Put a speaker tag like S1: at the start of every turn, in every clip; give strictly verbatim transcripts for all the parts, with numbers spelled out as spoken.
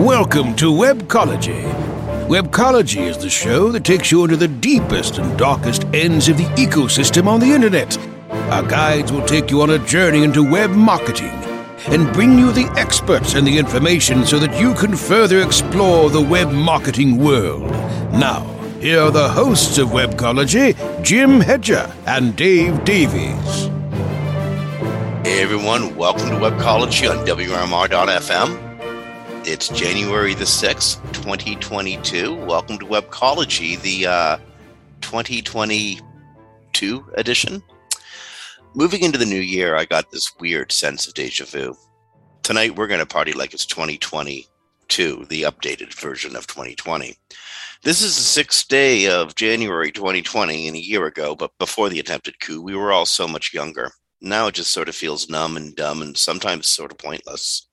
S1: Welcome to Webcology. Webcology is the show that takes you into the deepest and darkest ends of the ecosystem on the internet. Our guides will take you on a journey into web marketing and bring you the experts and the information so that you can further explore the web marketing world. Now, here are the hosts of Webcology, Jim Hedger and Dave Davies.
S2: Hey everyone, welcome to Webcology on W R M R dot F M. It's January the sixth, twenty twenty-two. Welcome to Webcology, the uh, twenty twenty-two edition. Moving into the new year, I got this weird sense of deja vu. Tonight, we're going to party like it's twenty twenty-two, the updated version of twenty twenty. This is the sixth day of January twenty twenty, and a year ago, but before the attempted coup, we were all so much younger. Now it just sort of feels numb and dumb and sometimes sort of pointless.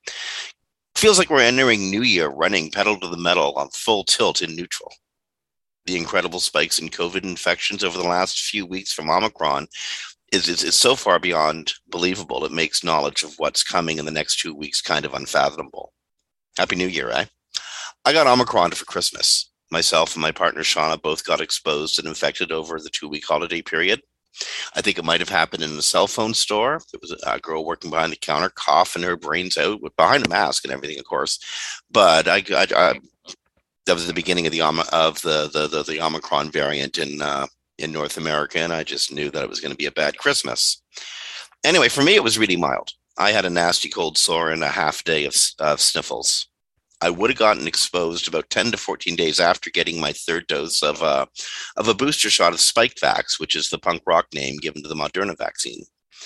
S2: Feels like we're entering New Year running pedal to the metal on full tilt in neutral. The incredible spikes in COVID infections over the last few weeks from Omicron is, is, is so far beyond believable. It makes knowledge of what's coming in the next two weeks kind of unfathomable. Happy New Year, eh? I got Omicron for Christmas. Myself and my partner Shauna both got exposed and infected over the two-week holiday period. I think it might have happened in the cell phone store. There was a girl working behind the counter, coughing her brains out, behind a mask and everything, of course. But I, I, I that was the beginning of the of the the the, the Omicron variant in uh, in North America, and I just knew that it was going to be a bad Christmas. Anyway, for me, it was really mild. I had a nasty cold sore and a half day of, of sniffles. I would have gotten exposed about ten to fourteen days after getting my third dose of a, of a booster shot of Spikevax, which is the punk rock name given to the Moderna vaccine.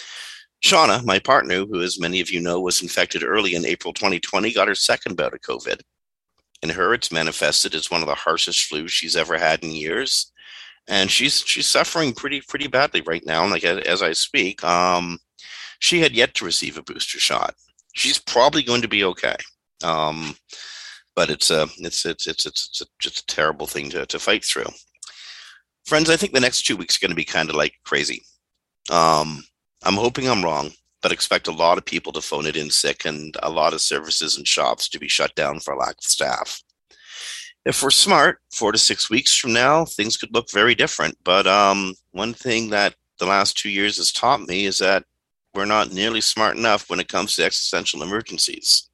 S2: Shauna, my partner, who as many of you know was infected early in April twenty twenty, got her second bout of COVID. In her, it's manifested as one of the harshest flus she's ever had in years. And she's she's suffering pretty pretty badly right now. Like as I speak, um, she had yet to receive a booster shot. She's probably going to be okay. Um, but it's a, it's, it's, it's, it's, it's a, just a terrible thing to, to fight through. Friends, I think the next two weeks are going to be kind of like crazy. Um, I'm hoping I'm wrong, but expect a lot of people to phone it in sick and a lot of services and shops to be shut down for lack of staff. If we're smart, four to six weeks from now, things could look very different. But, um, one thing that the last two years has taught me is that we're not nearly smart enough when it comes to existential emergencies.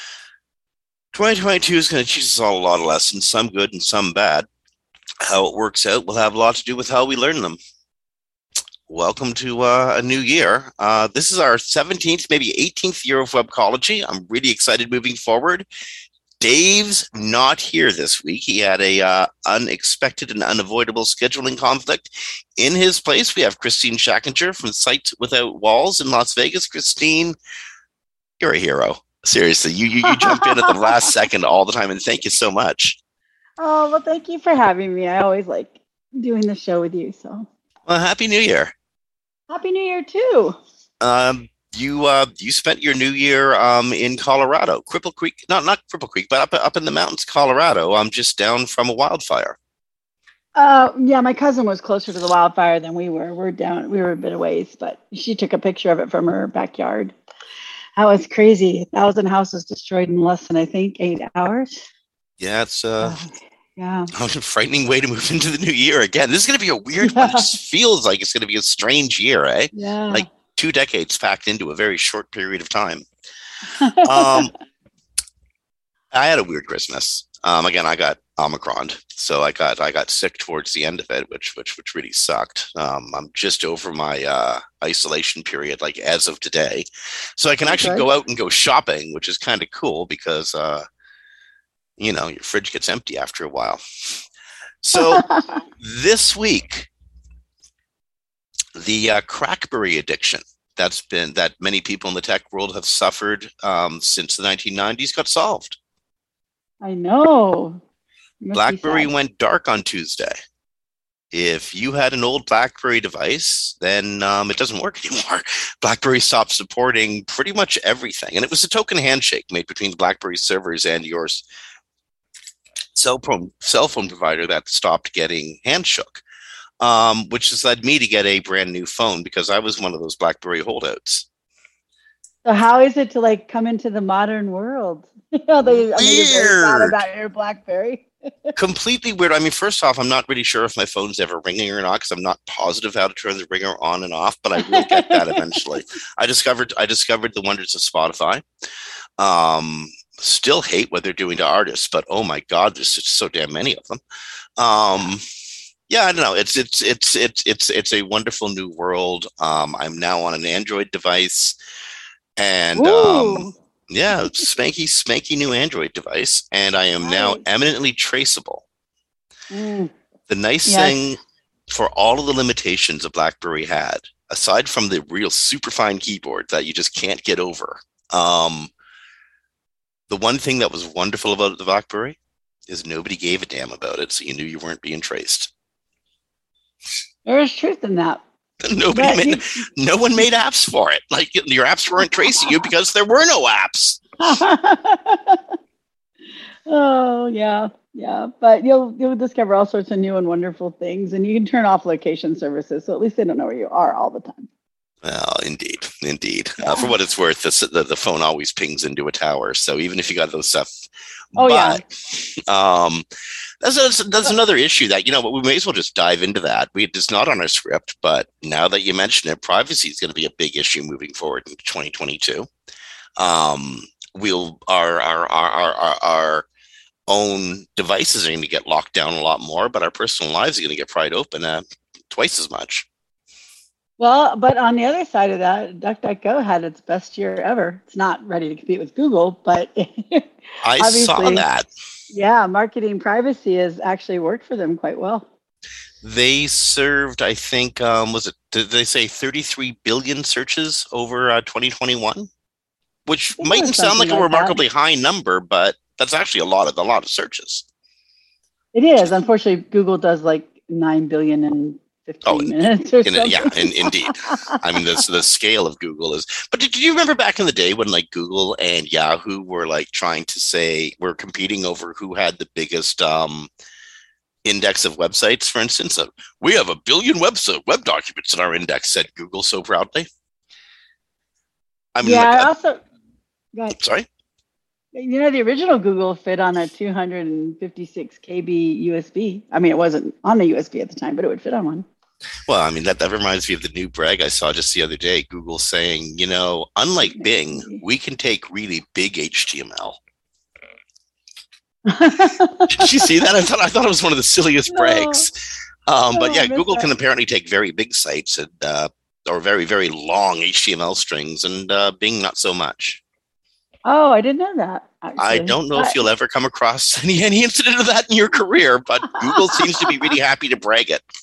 S2: twenty twenty-two is going to teach us all a lot of lessons, some good and some bad. How it works out will have a lot to do with how we learn them. Welcome to uh, a new year. Uh, this is our seventeenth, maybe eighteenth year of Webcology. I'm really excited moving forward. Dave's not here this week. He had a uh, unexpected and unavoidable scheduling conflict. In his place, we have Christine Schackinger from Sites Without Walls in Las Vegas. Christine, you're a hero. Seriously, you, you you jump in at the last second all the time, and thank you so much.
S3: Oh, well, thank you for having me. I always like doing the show with you. So,
S2: well, Happy New Year.
S3: Happy New Year, too.
S2: Um, you uh, you spent your New Year um in Colorado, Cripple Creek, not not Cripple Creek, but up up in the mountains, Colorado. I'm um, just down from a wildfire.
S3: Uh, yeah, my cousin was closer to the wildfire than we were. We're down, we were a bit of ways, but she took a picture of it from her backyard. That was crazy. A thousand houses destroyed in less than, I think, eight hours.
S2: Yeah, it's uh,
S3: uh, yeah.
S2: a frightening way to move into the new year again. This is going to be a weird
S3: Yeah.
S2: one. It just feels like it's going to be a strange year, eh?
S3: Yeah.
S2: Like two decades packed into a very short period of time. Um, I had a weird Christmas. Um, again, I got Omicron, so I got I got sick towards the end of it, which which which really sucked. Um, I'm just over my uh, isolation period, like as of today, so I can actually
S3: Okay.
S2: go out and go shopping, which is kind of cool because uh, you know your fridge gets empty after a while. So this week, the uh, crackberry addiction that's been that many people in the tech world have suffered um, since the nineteen nineties got solved.
S3: I know. Must be
S2: BlackBerry
S3: sad.
S2: went dark on Tuesday. If you had an old BlackBerry device, then um, it doesn't work anymore. BlackBerry stopped supporting pretty much everything. And it was a token handshake made between the BlackBerry servers and your cell phone, cell phone provider that stopped getting handshook, um, which has led me to get a brand new phone because I was one of those BlackBerry holdouts.
S3: So how is it to like come into the modern world? You know, they, I mean, you're very sad
S2: Weird.
S3: about your BlackBerry.
S2: Completely weird. I mean, first off, I'm not really sure if my phone's ever ringing or not because I'm not positive how to turn the ringer on and off, but I will get that eventually. I discovered I discovered the wonders of Spotify. Um, still hate what they're doing to artists, but oh my God, there's just so damn many of them. Um, yeah, I don't know. It's it's it's it's it's it's a wonderful new world. Um, I'm now on an Android device, and
S3: Ooh.
S2: um, yeah, spanky, spanky new Android device, and I am
S3: Nice.
S2: now eminently traceable.
S3: Mm.
S2: The nice
S3: Yes.
S2: thing for all of the limitations a BlackBerry had, aside from the real super fine keyboard that you just can't get over, um, the one thing that was wonderful about the BlackBerry is nobody gave a damn about it, so you knew you weren't being traced.
S3: There is truth in that.
S2: Nobody
S3: But
S2: made, no one made apps for it. Like your apps weren't tracing you because there were no apps.
S3: Oh yeah, yeah. But you'll you'll discover all sorts of new and wonderful things, and you can turn off location services, so at least they don't know where you are all the time.
S2: Well, indeed, indeed.
S3: Yeah.
S2: Uh, for what it's worth, the, the the phone always pings into a tower. So even if you got those stuff,
S3: Oh, yeah.
S2: but, um, that's, that's that's another issue that you know. But we may as well just dive into that. We it's not on our script, but now that you mention it, privacy is going to be a big issue moving forward in twenty twenty-two. Um, we'll our our our our, our, our own devices are going to get locked down a lot more, but our personal lives are going to get pried open uh, twice as much.
S3: Well, but on the other side of that, DuckDuckGo had its best year ever. It's not ready to compete with Google, but
S2: I saw
S3: obviously,
S2: that.
S3: yeah, marketing privacy has actually worked for them quite well.
S2: They served, I think, um, was it, did they say thirty-three billion searches over uh, twenty twenty-one? Which
S3: think it
S2: mightn't
S3: was
S2: sound like
S3: something
S2: a
S3: like that.
S2: remarkably high number, but that's actually a lot of a lot of searches.
S3: It is. Unfortunately, Google does like nine billion in fifteen
S2: Oh,
S3: minutes or
S2: In,
S3: something.
S2: yeah, in, indeed. I mean, the the scale of Google is. But did you remember back in the day when like Google and Yahoo were like trying to say were competing over who had the biggest um, index of websites? For instance, uh, we have a billion website web documents in our index, said Google so proudly. I mean,
S3: yeah,
S2: like,
S3: I
S2: uh,
S3: also, go ahead.
S2: sorry.
S3: You know, the original Google fit on a two hundred fifty-six K B U S B. I mean, it wasn't on the U S B at the time, but it would fit on one.
S2: Well, I mean, that, that reminds me of the new brag I saw just the other day. Google saying, you know, unlike Bing, we can take really big H T M L. Did you see that? I thought I thought it was one of the silliest
S3: No.
S2: brags. Um, but
S3: No,
S2: yeah,
S3: I missed
S2: Google
S3: that.
S2: can apparently take very big sites and uh, or very very long H T M L strings, and uh, Bing not so much.
S3: Oh, I didn't know that. Actually.
S2: I don't know if
S3: But-
S2: you'll ever come across any any incident of that in your career, but Google seems to be really happy to brag it.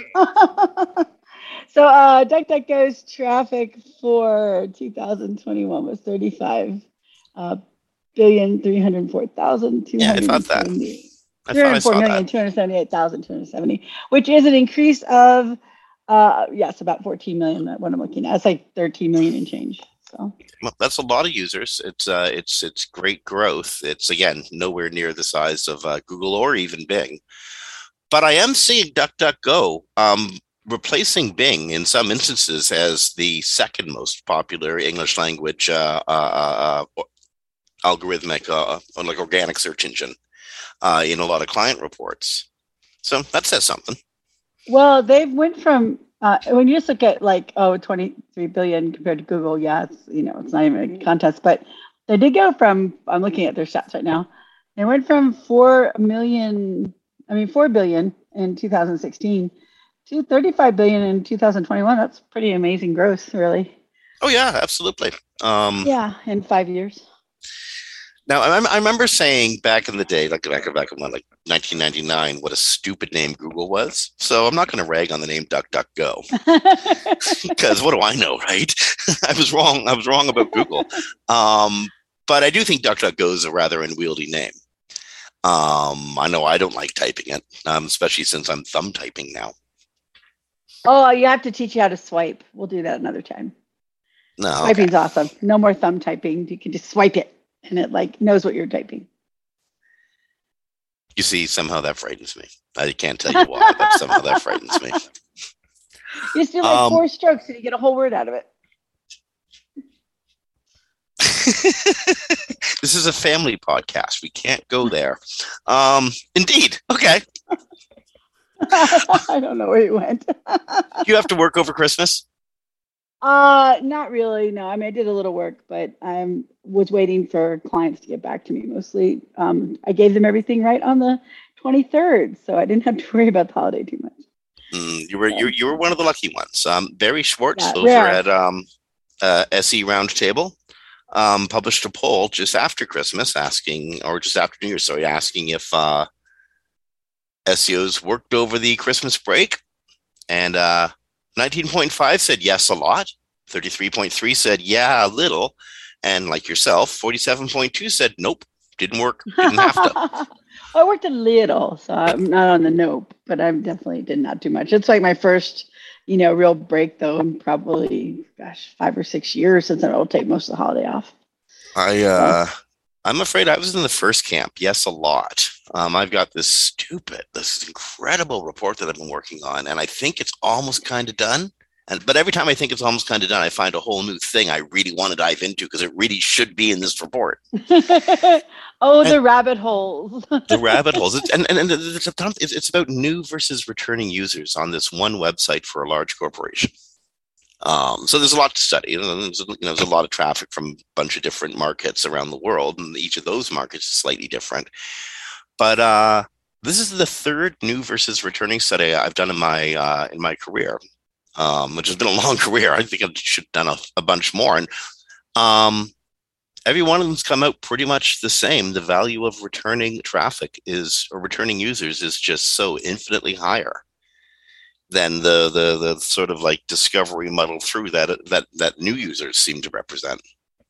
S3: So, uh, DuckDuckGo's traffic for two thousand twenty-one was thirty-five uh, billion three hundred four thousand two
S2: Yeah, I
S3: hundred
S2: thought that.
S3: seventy.
S2: I thought I saw
S3: three hundred four million
S2: that.
S3: two hundred seventy-eight thousand two hundred seventy, which is an increase of uh, yes, about fourteen million. That what I'm looking at. It's like thirteen million and change. So
S2: Well, that's a lot of users. It's uh, it's it's great growth. It's again nowhere near the size of uh, Google or even Bing, but I am seeing DuckDuckGo um, replacing Bing in some instances as the second most popular English language uh, uh, uh, algorithmic, uh, or like organic search engine uh, in a lot of client reports. So that says something.
S3: well, they've went from uh, when you just look at like oh twenty-three billion compared to Google, yeah, it's you know it's not even a contest, but they did go from I'm looking at their stats right now. They went from four million, I mean four billion in two thousand sixteen to thirty-five billion in two thousand twenty-one. That's pretty amazing growth, really.
S2: Oh yeah, absolutely. Um,
S3: Yeah, in five years.
S2: Now, I, I remember saying back in the day, like back, back in what, like nineteen ninety-nine, what a stupid name Google was. So I'm not going to rag on the name DuckDuckGo because what do I know, right? I was wrong. I was wrong about Google. Um, but I do think DuckDuckGo is a rather unwieldy name. Um, I know I don't like typing it, um, especially since I'm thumb typing now.
S3: Oh, you have to teach you how to swipe. We'll do that another time.
S2: No, okay.
S3: Swiping's awesome. No more thumb typing. You can just swipe it, and it like knows what you're typing.
S2: You see, somehow that frightens me. I can't tell you why, but somehow that frightens me.
S3: You just do like
S2: Um,
S3: four strokes, and you get a whole word out of it.
S2: This is a family podcast. We can't go there. Um, indeed. Okay.
S3: I don't know where you went.
S2: Do you have to work over Christmas?
S3: Uh, not really. No, I mean, I did a little work, but I was waiting for clients to get back to me mostly. Um, I gave them everything right on the twenty-third, so I didn't have to worry about the holiday too much.
S2: Mm, you were you, you were one of the lucky ones. Um, Barry Schwartz
S3: Yeah,
S2: over
S3: rare.
S2: at um, uh, S E Roundtable um, published a poll just after Christmas asking, or just after New Year's, sorry, asking if uh, S E Os worked over the Christmas break, and uh, nineteen point five said yes a lot, thirty-three point three said yeah a little, and like yourself, forty-seven point two said nope, didn't work, didn't have to.
S3: I worked a little, so I'm not on the nope, but I definitely did not too much. It's like my first, you know, real break though, in probably, gosh, five or six years since I'll take most of the holiday off.
S2: I, uh, I'm afraid I was in the first camp. Yes, a lot. Um, I've got this stupid, this incredible report that I've been working on, and I think it's almost kind of done. And but every time I think it's almost kind of done, I find a whole new thing I really want to dive into because it really should be in this report.
S3: Oh,
S2: and
S3: the rabbit holes.
S2: The rabbit holes. It's, and and, and it's, it's, it's about new versus returning users on this one website for a large corporation. Um, so there's a lot to study. You know, there's, you know, there's a lot of traffic from a bunch of different markets around the world, and each of those markets is slightly different. But uh, this is the third new versus returning study I've done in my uh, in my career, um, which has been a long career. I think I should have done a, a bunch more. And um, every one of them's come out pretty much the same. The value of returning traffic is, or returning users is just so infinitely higher than the the the sort of like discovery muddle through that that that new users seem to represent.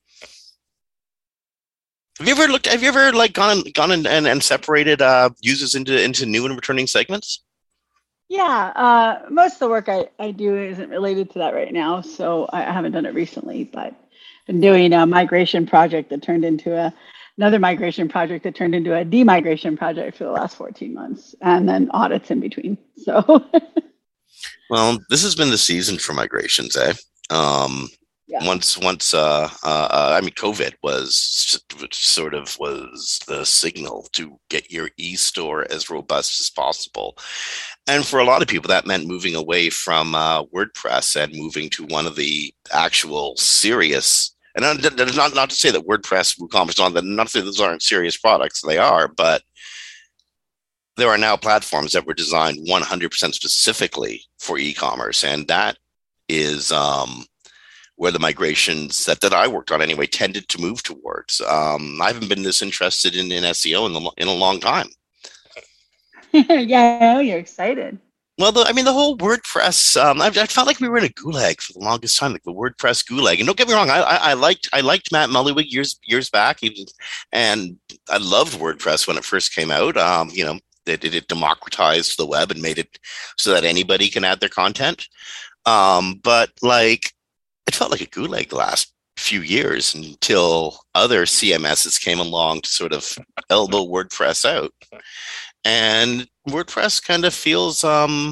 S2: Have you ever looked? Have you ever like gone and gone and, and, and separated uh, users into into new and returning segments?
S3: Yeah, uh, most of the work I, I do isn't related to that right now, so I haven't done it recently. But been doing a migration project that turned into a another migration project that turned into a demigration project for the last fourteen months, and then audits in between. So.
S2: Well, this has been the season for migrations, eh? Um,
S3: yeah.
S2: Once, once, uh, uh, I mean, COVID was sort of was the signal to get your e-store as robust as possible, and for a lot of people, that meant moving away from uh, WordPress and moving to one of the actual serious. And not not to say that WordPress, WooCommerce, not that not to say those aren't serious products, they are, but there are now platforms that were designed one hundred percent specifically for e-commerce, and that is um, where the migrations that, that I worked on anyway tended to move towards. Um, I haven't been this interested in, in S E O in, the, in a long time.
S3: Yeah, I know you're excited.
S2: Well, the, I mean, the whole WordPress, um, I, I felt like we were in a gulag for the longest time, like the WordPress gulag. And don't get me wrong, I, I, I liked I liked Matt Mulliwig years years back, he was, and I loved WordPress when it first came out. Um, you know, It, it democratized the web and made it so that anybody can add their content. Um, but like, it felt like a gulag the last few years until other C M Ss came along to sort of elbow WordPress out. And WordPress kind of feels, um,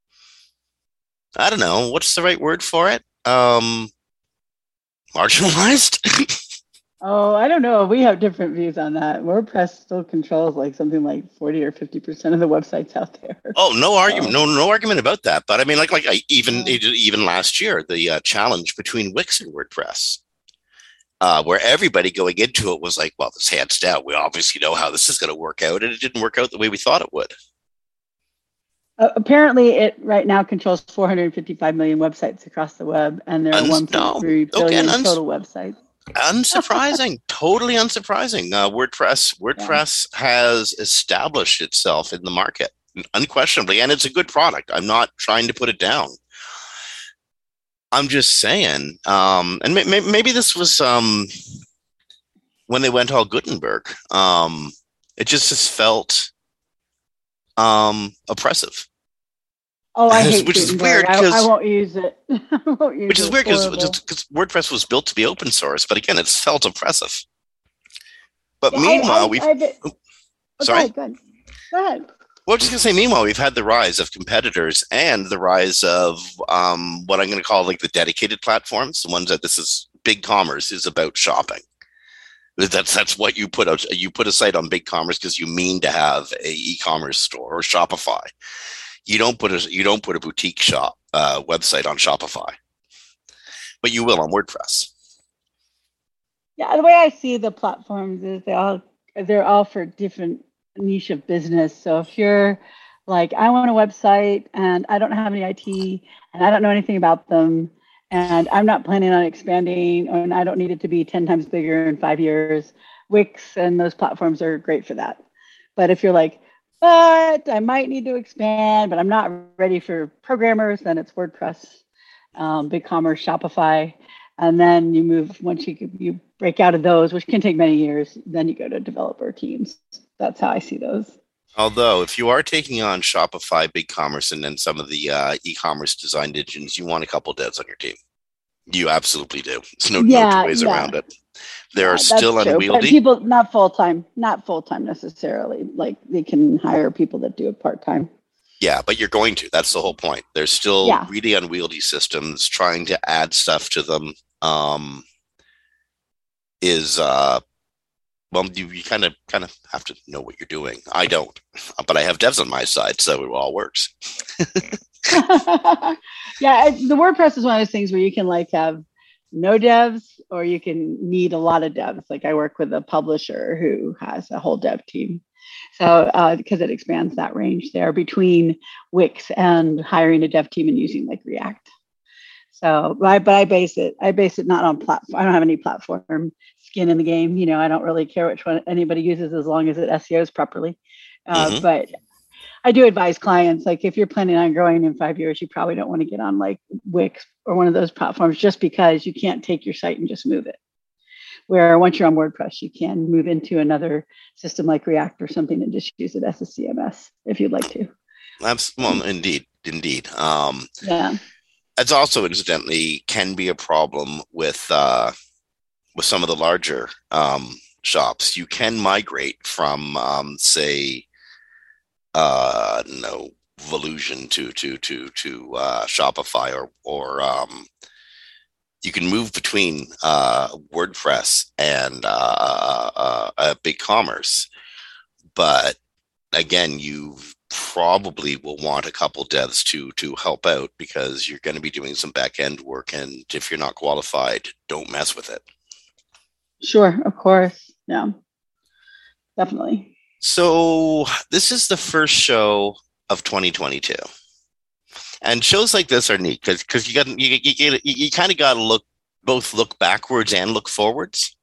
S2: I don't know, what's the right word for it? Um, marginalized?
S3: Oh, I don't know. We have different views on that. WordPress still controls like something like forty or fifty percent of the websites out there.
S2: Oh, no argument,
S3: So,
S2: no, no argument about that. But I mean, like, like I, even
S3: Yeah.
S2: even last year, the uh, challenge between Wix and WordPress, uh, where everybody going into it was like, well, this hands down, we obviously know how this is going to work out, and it didn't work out the way we thought it would.
S3: uh, apparently, it right now controls four hundred fifty-five million websites across the web, and there are
S2: Uns-
S3: one point three
S2: no. Okay,
S3: billion
S2: and uns-
S3: total websites.
S2: Unsurprising, totally unsurprising. Uh, WordPress, WordPress has established itself in the market unquestionably, and it's a good product. I'm not trying to put it down. I'm just saying, um, and may, may, maybe this was um, when they went all Gutenberg. Um, it just, just felt um, oppressive.
S3: Oh, I
S2: Which
S3: hate
S2: is
S3: Gutenberg.
S2: weird,
S3: I,
S2: 'cause-
S3: I won't use it. I won't use
S2: Which is
S3: it.
S2: weird
S3: It's
S2: because
S3: horrible.
S2: WordPress was built to be open source, but again, it's felt oppressive. But
S3: Yeah, I-
S2: meanwhile,
S3: I-
S2: we've
S3: I bet-
S2: oh,
S3: Oh,
S2: sorry.
S3: Go ahead, go ahead. Go ahead.
S2: Well, I was just going to say, meanwhile, we've had the rise of competitors and the rise of um, what I'm going to call like the dedicated platforms, the ones that this is big commerce is about shopping. That's that's what you put out. You put a site on BigCommerce because you mean to have a e-commerce store or Shopify. You don't put a you don't put a boutique shop uh, website on Shopify, but you will on WordPress.
S3: Yeah, the way I see the platforms is they all they're all for different niche of business. So if you're like, I want a website and I don't have any I T and I don't know anything about them, and I'm not planning on expanding, and I don't need it to be ten times bigger in five years, Wix and those platforms are great for that. But if you're like, but I might need to expand, but I'm not ready for programmers, then it's WordPress, um, BigCommerce, Shopify. And then you move, once you you break out of those, which can take many years, then you go to developer teams. That's how I see those.
S2: Although, if you are taking on Shopify, BigCommerce, and then some of the uh, e-commerce design engines, you want a couple devs on your team. You absolutely do. There's no,
S3: yeah,
S2: no two ways
S3: yeah.
S2: around it. There
S3: yeah,
S2: are still
S3: true.
S2: unwieldy.
S3: But people, not full-time, not full-time necessarily. Like they can hire people that do it part-time.
S2: Yeah, but you're going to. That's the whole point. There's still
S3: Yeah.
S2: really unwieldy systems. Trying to add stuff to them um, is, uh, well, you, you kind of kind of have to know what you're doing. I don't, but I have devs on my side, so it all works.
S3: yeah, it, the WordPress is one of those things where you can like have no devs, or you can need a lot of devs. Like I work with a publisher who has a whole dev team. So because uh, it expands that range there between Wix and hiring a dev team and using like React. So, but I, but I base it, I base it not on platform. I don't have any platform skin in the game. You know, I don't really care which one anybody uses as long as it S E Os properly. Uh, mm-hmm. But I do advise clients, like if you're planning on growing in five years, you probably don't want to get on like Wix or one of those platforms just because you can't take your site and just move it. Where once you're on WordPress, you can move into another system like React or something and just use it as a C M S if you'd like to.
S2: Well, indeed, indeed. Um,
S3: yeah.
S2: It's also, incidentally, can be a problem with uh, with some of the larger um, shops. You can migrate from, um, say, uh, no, Volusion to to to to uh, Shopify, or or um, you can move between uh, WordPress and uh, uh, uh, BigCommerce, but again, you probably will want a couple devs to to help out because you're going to be doing some back end work, and if you're not qualified, don't mess with it.
S3: Sure, of course, yeah, definitely.
S2: So this is the first show of twenty twenty-two. And shows like this are neat because because you got you you, you, you kind of got to look both look backwards and look forwards.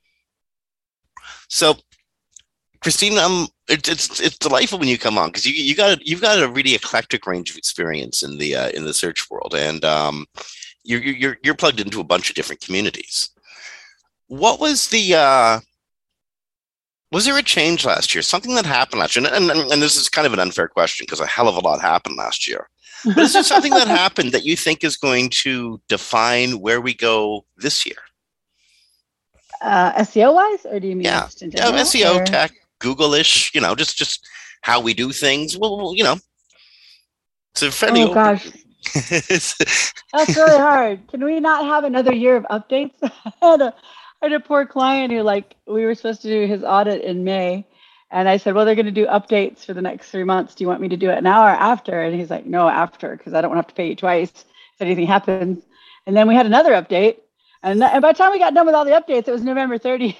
S2: So, Christine, um, it, it's it's delightful when you come on because you you got you've got a really eclectic range of experience in the uh, in the search world, and um, you're you're you're plugged into a bunch of different communities. What was the uh, was there a change last year? Something that happened last year, and and, and this is kind of an unfair question because a hell of a lot happened last year. But is there something that happened that you think is going to define where we go this year?
S3: Uh, S E O wise, or do you mean
S2: yeah,
S3: just in general,
S2: yeah, S E O,
S3: or?
S2: tech, Google-ish, you know, just just how we do things. Well, well you know, it's a fairly.
S3: Oh gosh, that's really hard. Can we not have another year of updates? I had a, I had a poor client who, like, we were supposed to do his audit in May. And I said, well, they're going to do updates for the next three months. Do you want me to do it now or after? And he's like, no, after, because I don't want to have to pay you twice if anything happens. And then we had another update. And, th- and by the time we got done with all the updates, it was November thirtieth.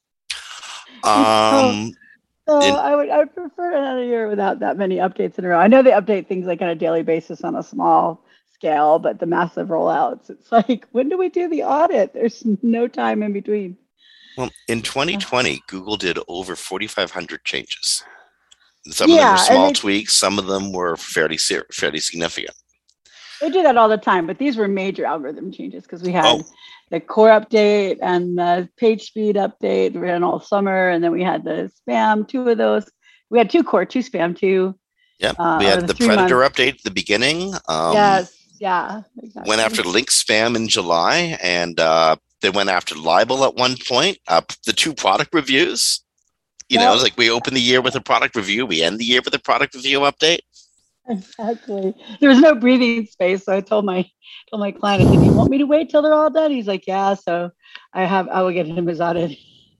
S2: Um,
S3: so so in- I would I would prefer another year without that many updates in a row. I know they update things like on a daily basis on a small scale, but the massive rollouts, it's like, when do we do the audit? There's no time in between.
S2: Well, in twenty twenty, Google did over forty-five hundred changes. Some
S3: yeah,
S2: of them were small
S3: it,
S2: tweaks. Some of them were fairly fairly significant.
S3: They do that all the time, but these were major algorithm changes because we had
S2: oh.
S3: the core update and the page speed update. We ran all summer, and then we had the spam, two of those. We had two core, two spam, two.
S2: Yeah, uh, we had the, the Predator months. update at the beginning. Um,
S3: yes, yeah. Exactly.
S2: Went after link spam in July, and uh, they went after libel at one point. Uh, the two product reviews. You yep. know, it was like we open the year with a product review, we end the year with a product review update.
S3: Exactly. There was no breathing space, so I told my told my client, I said, "Do you want me to wait till they're all done?" He's like, "Yeah." So I have I will get him his audit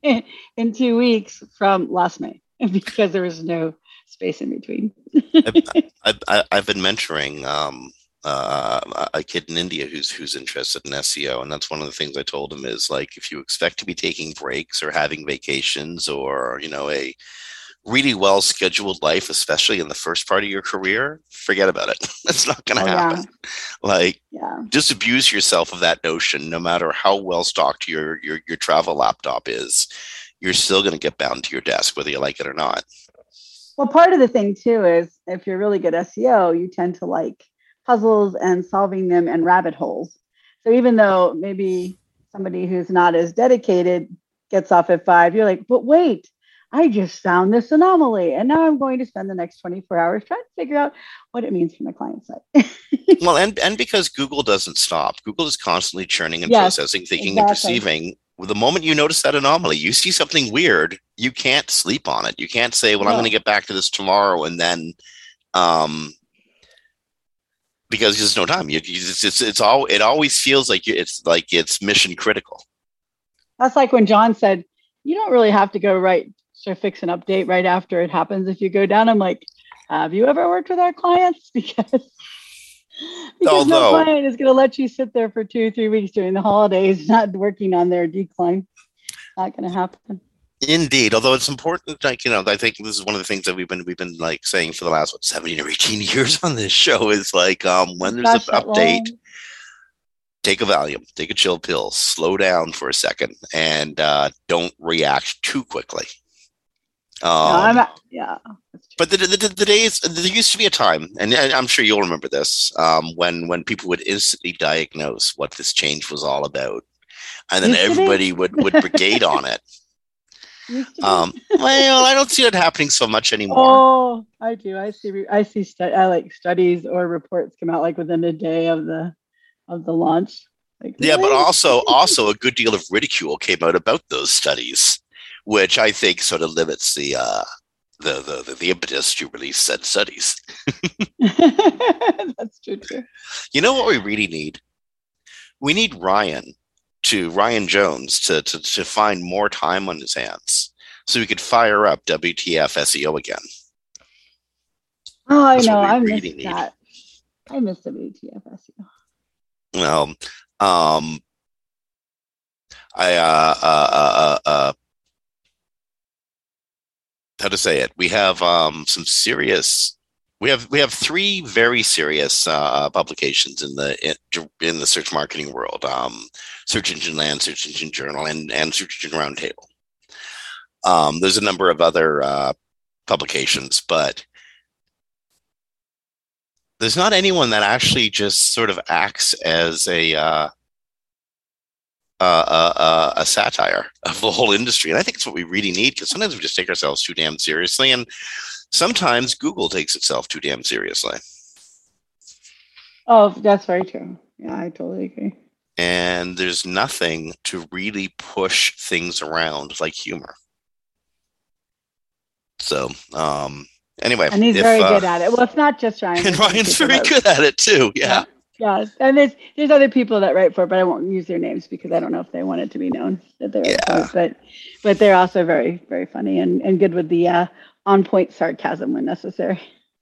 S3: in two weeks from last May because there was no space in between.
S2: I've, I've, I've been mentoring um, uh, a kid in India who's who's interested in S E O, and that's one of the things I told him is like, if you expect to be taking breaks or having vacations or, you know, a really well scheduled life, especially in the first part of your career, forget about it. It's not going to oh, happen. Yeah. Like, yeah. disabuse yourself of that notion. No matter how well stocked your your your travel laptop is, you're still going to get bound to your desk, whether you like it or not.
S3: Well, part of the thing too is if you're really good S E O, you tend to like puzzles and solving them and rabbit holes. So even though maybe somebody who's not as dedicated gets off at five, you're like, but wait, I just found this anomaly, and now I'm going to spend the next twenty-four hours trying to figure out what it means from the client side.
S2: Well, and, and because Google doesn't stop. Google is constantly churning and yes, processing, thinking exactly. and perceiving. The moment you notice that anomaly, you see something weird, you can't sleep on it. You can't say, well, no. I'm going to get back to this tomorrow, and then um, because there's no time. You, you, it's, it's, it's all, it always feels like you, it's like it's mission critical.
S3: That's like when John said, you don't really have to go right to fix an update right after it happens. If you go down, I'm like, have you ever worked with our clients? Because, because Although, no client is going to let you sit there for two or three weeks during the holidays, not working on their decline. Not going to happen.
S2: Indeed. Although it's important, like, you know, I think this is one of the things that we've been, we've been like saying for the last, what, seventeen or eighteen years on this show is like, um, when there's Gosh, an update, long. take a Valium, take a chill pill, slow down for a second, and uh, don't react too quickly. Um, no, I'm a, yeah. But the, the, the days, there used to be a time, and I'm sure you'll remember this, um, when, when people would instantly diagnose what this change was all about. And then everybody would, would brigade on it. Um, well, I don't see it happening so much anymore.
S3: Oh, I do. I see. I see. Stu- I like studies or reports come out like within a day of the of the launch. Like,
S2: yeah, really? But also, also a good deal of ridicule came out about those studies, which I think sort of limits the uh, the, the the the impetus to release said studies.
S3: That's true too.
S2: You know what we really need? We need Ryan. to Ryan Jones to, to to find more time on his hands so we could fire up W T F S E O again.
S3: Oh, I That's know. I really missed need. that. I miss W T F S E O.
S2: Well, um, I, uh, uh, uh, uh, how to say it? We have um, some serious, we have, we have three very serious uh, publications in the, in, in the search marketing world. Um, Search Engine Land, Search Engine Journal, and, and Search Engine Roundtable. Um, there's a number of other uh, publications, but there's not anyone that actually just sort of acts as a uh, uh, uh, a satire of the whole industry. And I think it's what we really need, because sometimes we just take ourselves too damn seriously, and sometimes Google takes itself too damn seriously.
S3: Oh, that's very true. Yeah, I totally agree.
S2: And there's nothing to really push things around like humor. So, um, anyway.
S3: And he's
S2: if,
S3: very
S2: uh,
S3: good at it. Well, it's not just Ryan.
S2: And Ryan's very good at it too. Yeah.
S3: yeah. Yeah. And there's there's other people that write for it, but I won't use their names because I don't know if they want it to be known that they're yeah. But but they're also very, very funny and, and good with the uh, on-point sarcasm when necessary.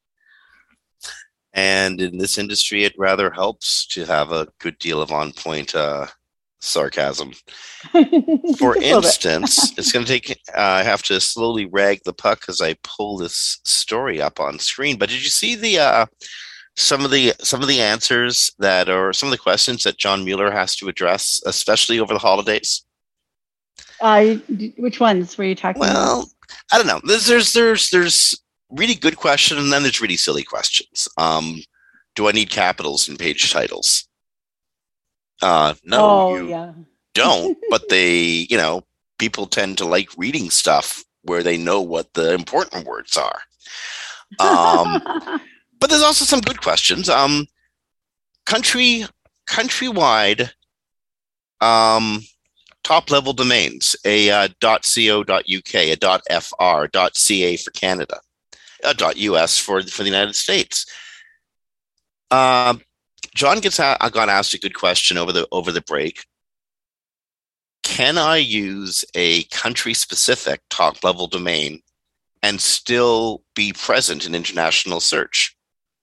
S2: And in this industry, it rather helps to have a good deal of on-point uh, sarcasm. For instance, it's going to take, uh, I have to slowly rag the puck as I pull this story up on screen. But did you see the uh, some of the some of the answers that, or some of the questions that John Mueller has to address, especially over the holidays?
S3: Uh, which ones were you talking
S2: well,
S3: about?
S2: Well, I don't know. There's there's there's there's really good question, and then there's really silly questions. Um, do I need capitals in page titles? Uh, no,
S3: oh,
S2: you
S3: yeah.
S2: don't. But they, you know, people tend to like reading stuff where they know what the important words are. Um, but there's also some good questions. Um, country, countrywide, um, top level domains, a uh, .co.uk, a .fr, .ca for Canada. Uh, .us for for the United States. Uh, John gets a- got asked a good question over the over the break. can I use a country-specific top-level domain and still be present in international search?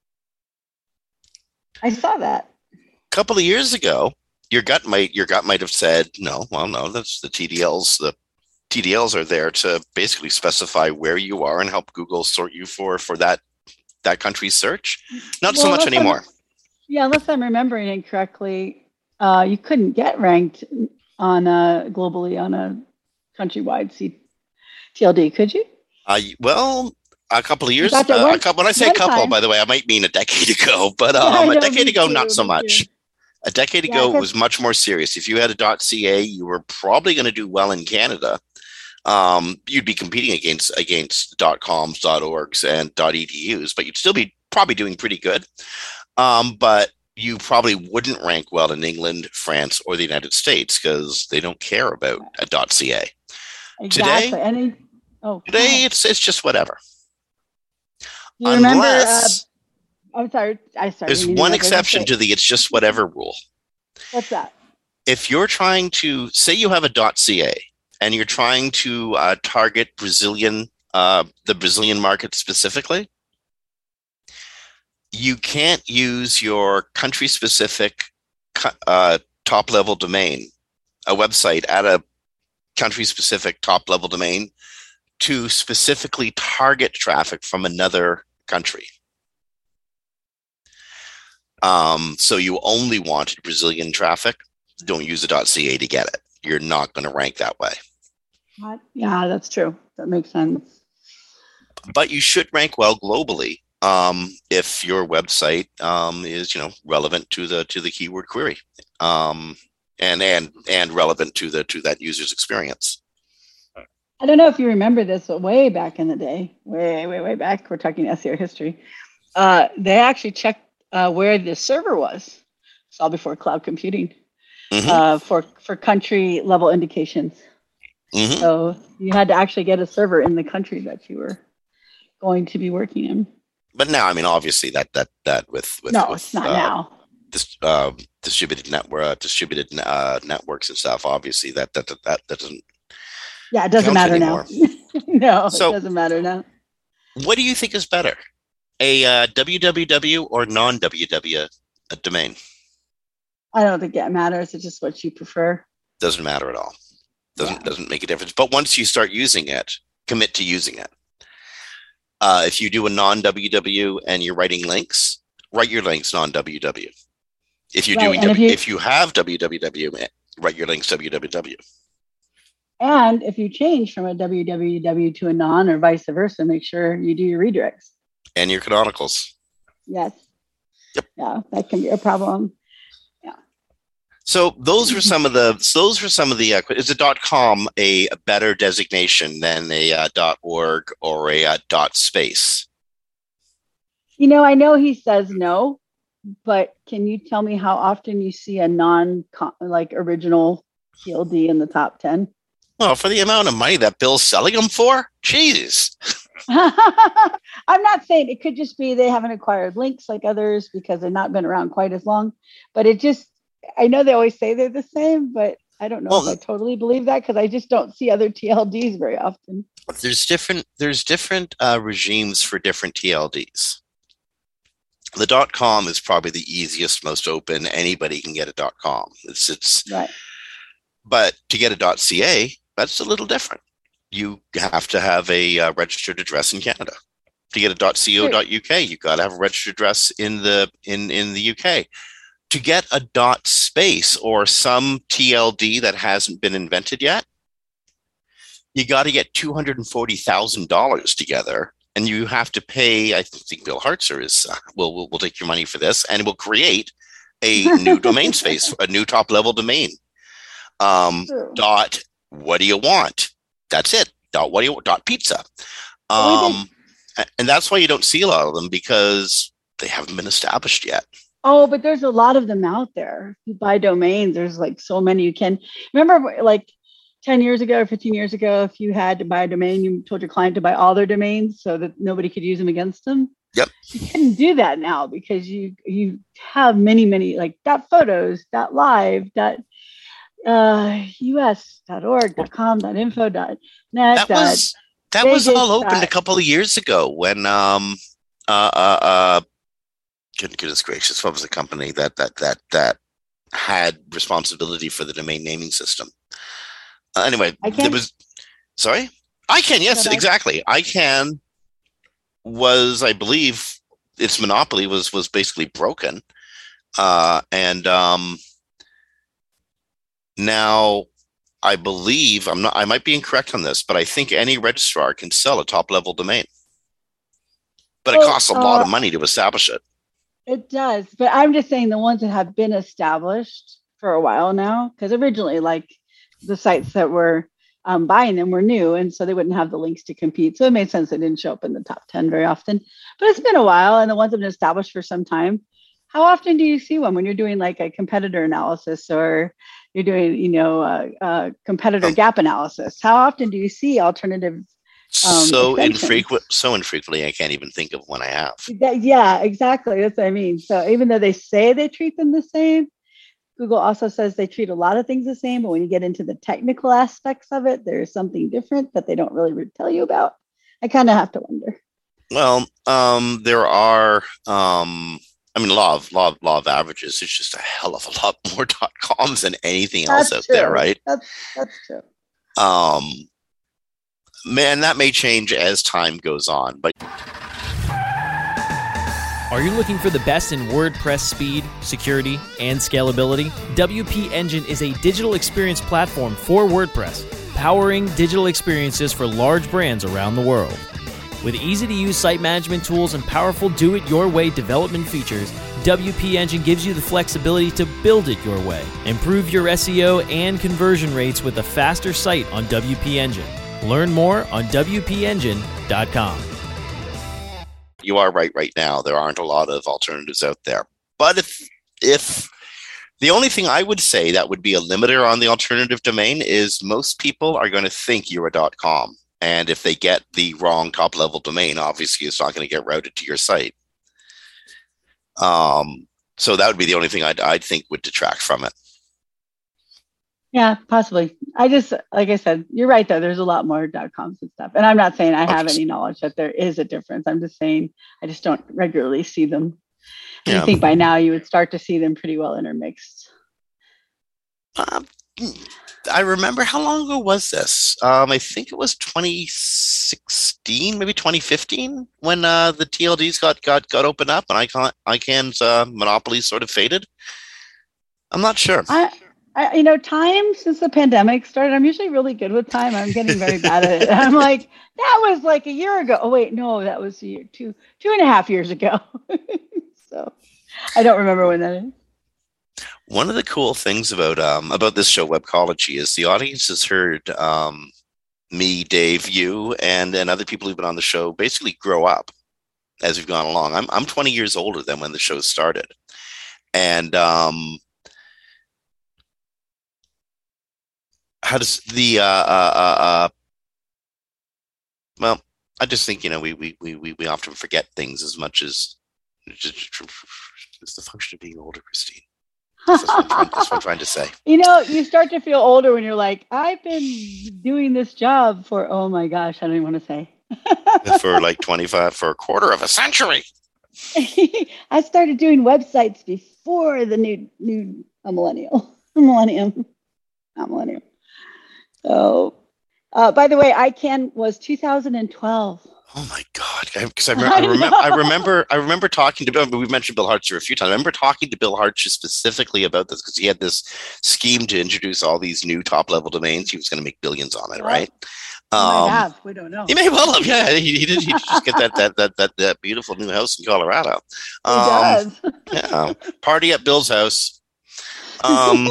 S3: I saw that.
S2: A couple of years ago, your gut might your gut might have said, no, well, no, that's the T D Ls. The T D Ls are there to basically specify where you are and help Google sort you for for that that country's search. Not well, so much anymore.
S3: I'm, yeah, unless I'm remembering it correctly, uh, you couldn't get ranked on a globally on a countrywide C- T L D, could you?
S2: Uh, well, a couple of years. Uh, one, a couple, when I say a couple, time. by the way, I might mean a decade ago, but um, yeah, a decade ago, too, not so much. Too. A decade yeah, ago, it was much more serious. If you had a .ca, you were probably going to do well in Canada. Um, you'd be competing against against .coms, .orgs, and .edus, but you'd still be probably doing pretty good. Um, but you probably wouldn't rank well in England, France, or the United States because they don't care about a .ca.
S3: Exactly.
S2: Today,
S3: Any, oh,
S2: today it's it's just whatever.
S3: You remember? Unless, uh, I'm sorry. I started.
S2: There's one exception to the "it's just whatever" rule.
S3: What's that?
S2: If you're trying to say you have a .ca and you're trying to uh, target Brazilian, uh, the Brazilian market specifically, you can't use your country-specific uh, top-level domain, a website at a country-specific top-level domain, to specifically target traffic from another country. Um, so you only wanted Brazilian traffic. Don't use a .ca to get it. You're not going to rank that way.
S3: Yeah, that's true. That makes sense.
S2: But you should rank well globally um, if your website um, is, you know, relevant to the to the keyword query, um, and and and relevant to the to that user's experience.
S3: I don't know if you remember this, but way back in the day, way way way back, we're talking S E O history. Uh, they actually checked uh, where the server was. It's all before cloud computing. Mm-hmm. Uh, for for country level indications. Mm-hmm. So you had to actually get a server in the country that you were going to be working in.
S2: But now, I mean, obviously that that that with with
S3: no,
S2: with,
S3: it's not
S2: uh,
S3: now.
S2: This uh, distributed network, uh, distributed uh, networks and stuff. Obviously, that that that that, that doesn't.
S3: Yeah, it doesn't matter anymore. now. no,
S2: so,
S3: it doesn't matter now.
S2: What do you think is better, a uh, W W W or non-W W W domain?
S3: I don't think it matters. It's just what you prefer.
S2: Doesn't matter at all. Doesn't yeah. doesn't make a difference. But once you start using it, commit to using it. Uh, if you do a non-W W and you're writing links, write your links non-W W. If you're right, doing w, if, you, if you have W W W, write your links W W W.
S3: And if you change from a W W W to a non or vice versa, make sure you do your redirects.
S2: And your canonicals.
S3: Yes.
S2: Yep.
S3: Yeah, that can be a problem. Yeah.
S2: So those were some of the. So those were some of the. Uh, is a .com a, a better designation than a uh, .org or a uh, .space?
S3: You know, I know he says no, but can you tell me how often you see a non like original T L D in the top ten?
S2: Well, for the amount of money that Bill's selling them for, jeez.
S3: I'm not saying it could just be they haven't acquired links like others because they've not been around quite as long. But it just, I know they always say they're the same, but I don't know well, if I totally believe that because I just don't see other T L Ds very often.
S2: There's different, there's different uh, regimes for different T L Ds. The .com is probably the easiest, most open. Anybody can get a .com. It's it's
S3: right.
S2: But to get a .ca, that's a little different. You have to have a uh, registered address in Canada. To get a .co.uk, you've got to have a registered address in the in, in the U K. To get a .space or some T L D that hasn't been invented yet, you got to get two hundred forty thousand dollars together, and you have to pay. I think Bill Hartzer is uh, will will will take your money for this, and will create a new domain space, a new top level domain. Um, dot. What do you want? That's it. Dot what do you want? Dot pizza. Um, and that's why you don't see a lot of them because they haven't been established yet.
S3: Oh, but there's a lot of them out there. You buy domains. There's like so many you can. Remember, like ten years ago or fifteen years ago, if you had to buy a domain, you told your client to buy all their domains so that nobody could use them against them.
S2: Yep.
S3: You couldn't do that now because you you have many, many like dot photos, dot live, dot uh, U S dot org, .com, .info, .net.
S2: That was that
S3: Vegas,
S2: was all opened
S3: uh,
S2: a couple of years ago when um uh uh, uh good, goodness gracious, what was the company that that that that had responsibility for the domain naming system? Uh, anyway, there was sorry, ICANN. Yes, exactly. ICANN was, I believe, its monopoly was was basically broken, uh, and um, now I believe I'm not. I might be incorrect on this, but I think any registrar can sell a top level domain, but it
S3: well,
S2: costs a
S3: uh,
S2: lot of money to establish it.
S3: It does, but I'm just saying the ones that have been established for a while now, because originally, like the sites that were um, buying them were new, and so they wouldn't have the links to compete. So it made sense they didn't show up in the top ten very often. But it's been a while, and the ones that have been established for some time. How often do you see one when you're doing like a competitor analysis or you're doing, you know, a, a competitor um, gap analysis? How often do you see alternative? Um,
S2: so infrequent, so infrequently, I can't even think of one I have.
S3: That, yeah, exactly. That's what I mean. So even though they say they treat them the same, Google also says they treat a lot of things the same. But when you get into the technical aspects of it, there's something different that they don't really tell you about. I kind of have to wonder.
S2: Well, um, there are. Um, I mean, law of law of law of averages. It's just a hell of a lot more dot coms than anything else
S3: that's
S2: out
S3: true.
S2: there, right?
S3: That's that's true.
S2: Um. Man, that may change as time goes on, but
S4: are you looking for the best in WordPress speed, security, and scalability? W P Engine is a digital experience platform for WordPress, powering digital experiences for large brands around the world. With easy-to-use site management tools and powerful do-it-your-way development features, W P Engine gives you the flexibility to build it your way. Improve your S E O and conversion rates with a faster site on W P Engine. Learn more on W P engine dot com.
S2: You are right right now. There aren't a lot of alternatives out there. But if if the only thing I would say that would be a limiter on the alternative domain is most people are going to think you're a .com. And if they get the wrong top-level domain, obviously it's not going to get routed to your site. Um, so that would be the only thing I'd, I'd think would detract from it.
S3: Yeah, possibly. I just, like I said, you're right, though. There's a lot more .coms and stuff. And I'm not saying I have any knowledge that there is a difference. I'm just saying I just don't regularly see them. And yeah. I think by now you would start to see them pretty well intermixed.
S2: Um, I remember, how long ago was this? Um, I think it was twenty sixteen, maybe twenty fifteen, when uh, the T L Ds got, got, got opened up and ICANN, ICANN's uh, monopoly sort of faded. I'm not sure.
S3: I, I, you know, time since the pandemic started, I'm usually really good with time. I'm getting very bad at it. I'm like, that was like a year ago. Oh, wait, no, that was a year, two, two and a half years ago. So I don't remember when that is.
S2: One of the cool things about um, about this show, Webcology, is the audience has heard um, me, Dave, you, and, and other people who've been on the show basically grow up as we've gone along. I'm I'm twenty years older than when the show started. And um how does the uh, uh, uh, uh, well, I just think, you know, we we we we often forget things as much as it's the function of being older, Christine. That's what, I'm trying, that's what I'm trying to say.
S3: You know, you start to feel older when you're like, I've been doing this job for, oh my gosh, I don't even want to say.
S2: For like twenty-five, for a quarter of a century.
S3: I started doing websites before the new new uh, millennial, millennium, not millennium. So, uh, by the way, ICANN was two thousand twelve.
S2: Oh my God! Because I, I, I, remember, I remember, I remember talking to. We've mentioned Bill Hartzer a few times. I remember talking to Bill Hartzer specifically about this because he had this scheme to introduce all these new top-level domains. He was going to make billions on it, right?
S3: He um, might have. We don't know.
S2: He may well have. Yeah, he, he did. He did just get that that that that that beautiful new house in Colorado.
S3: Um, he does.
S2: Yeah, party at Bill's house. Um,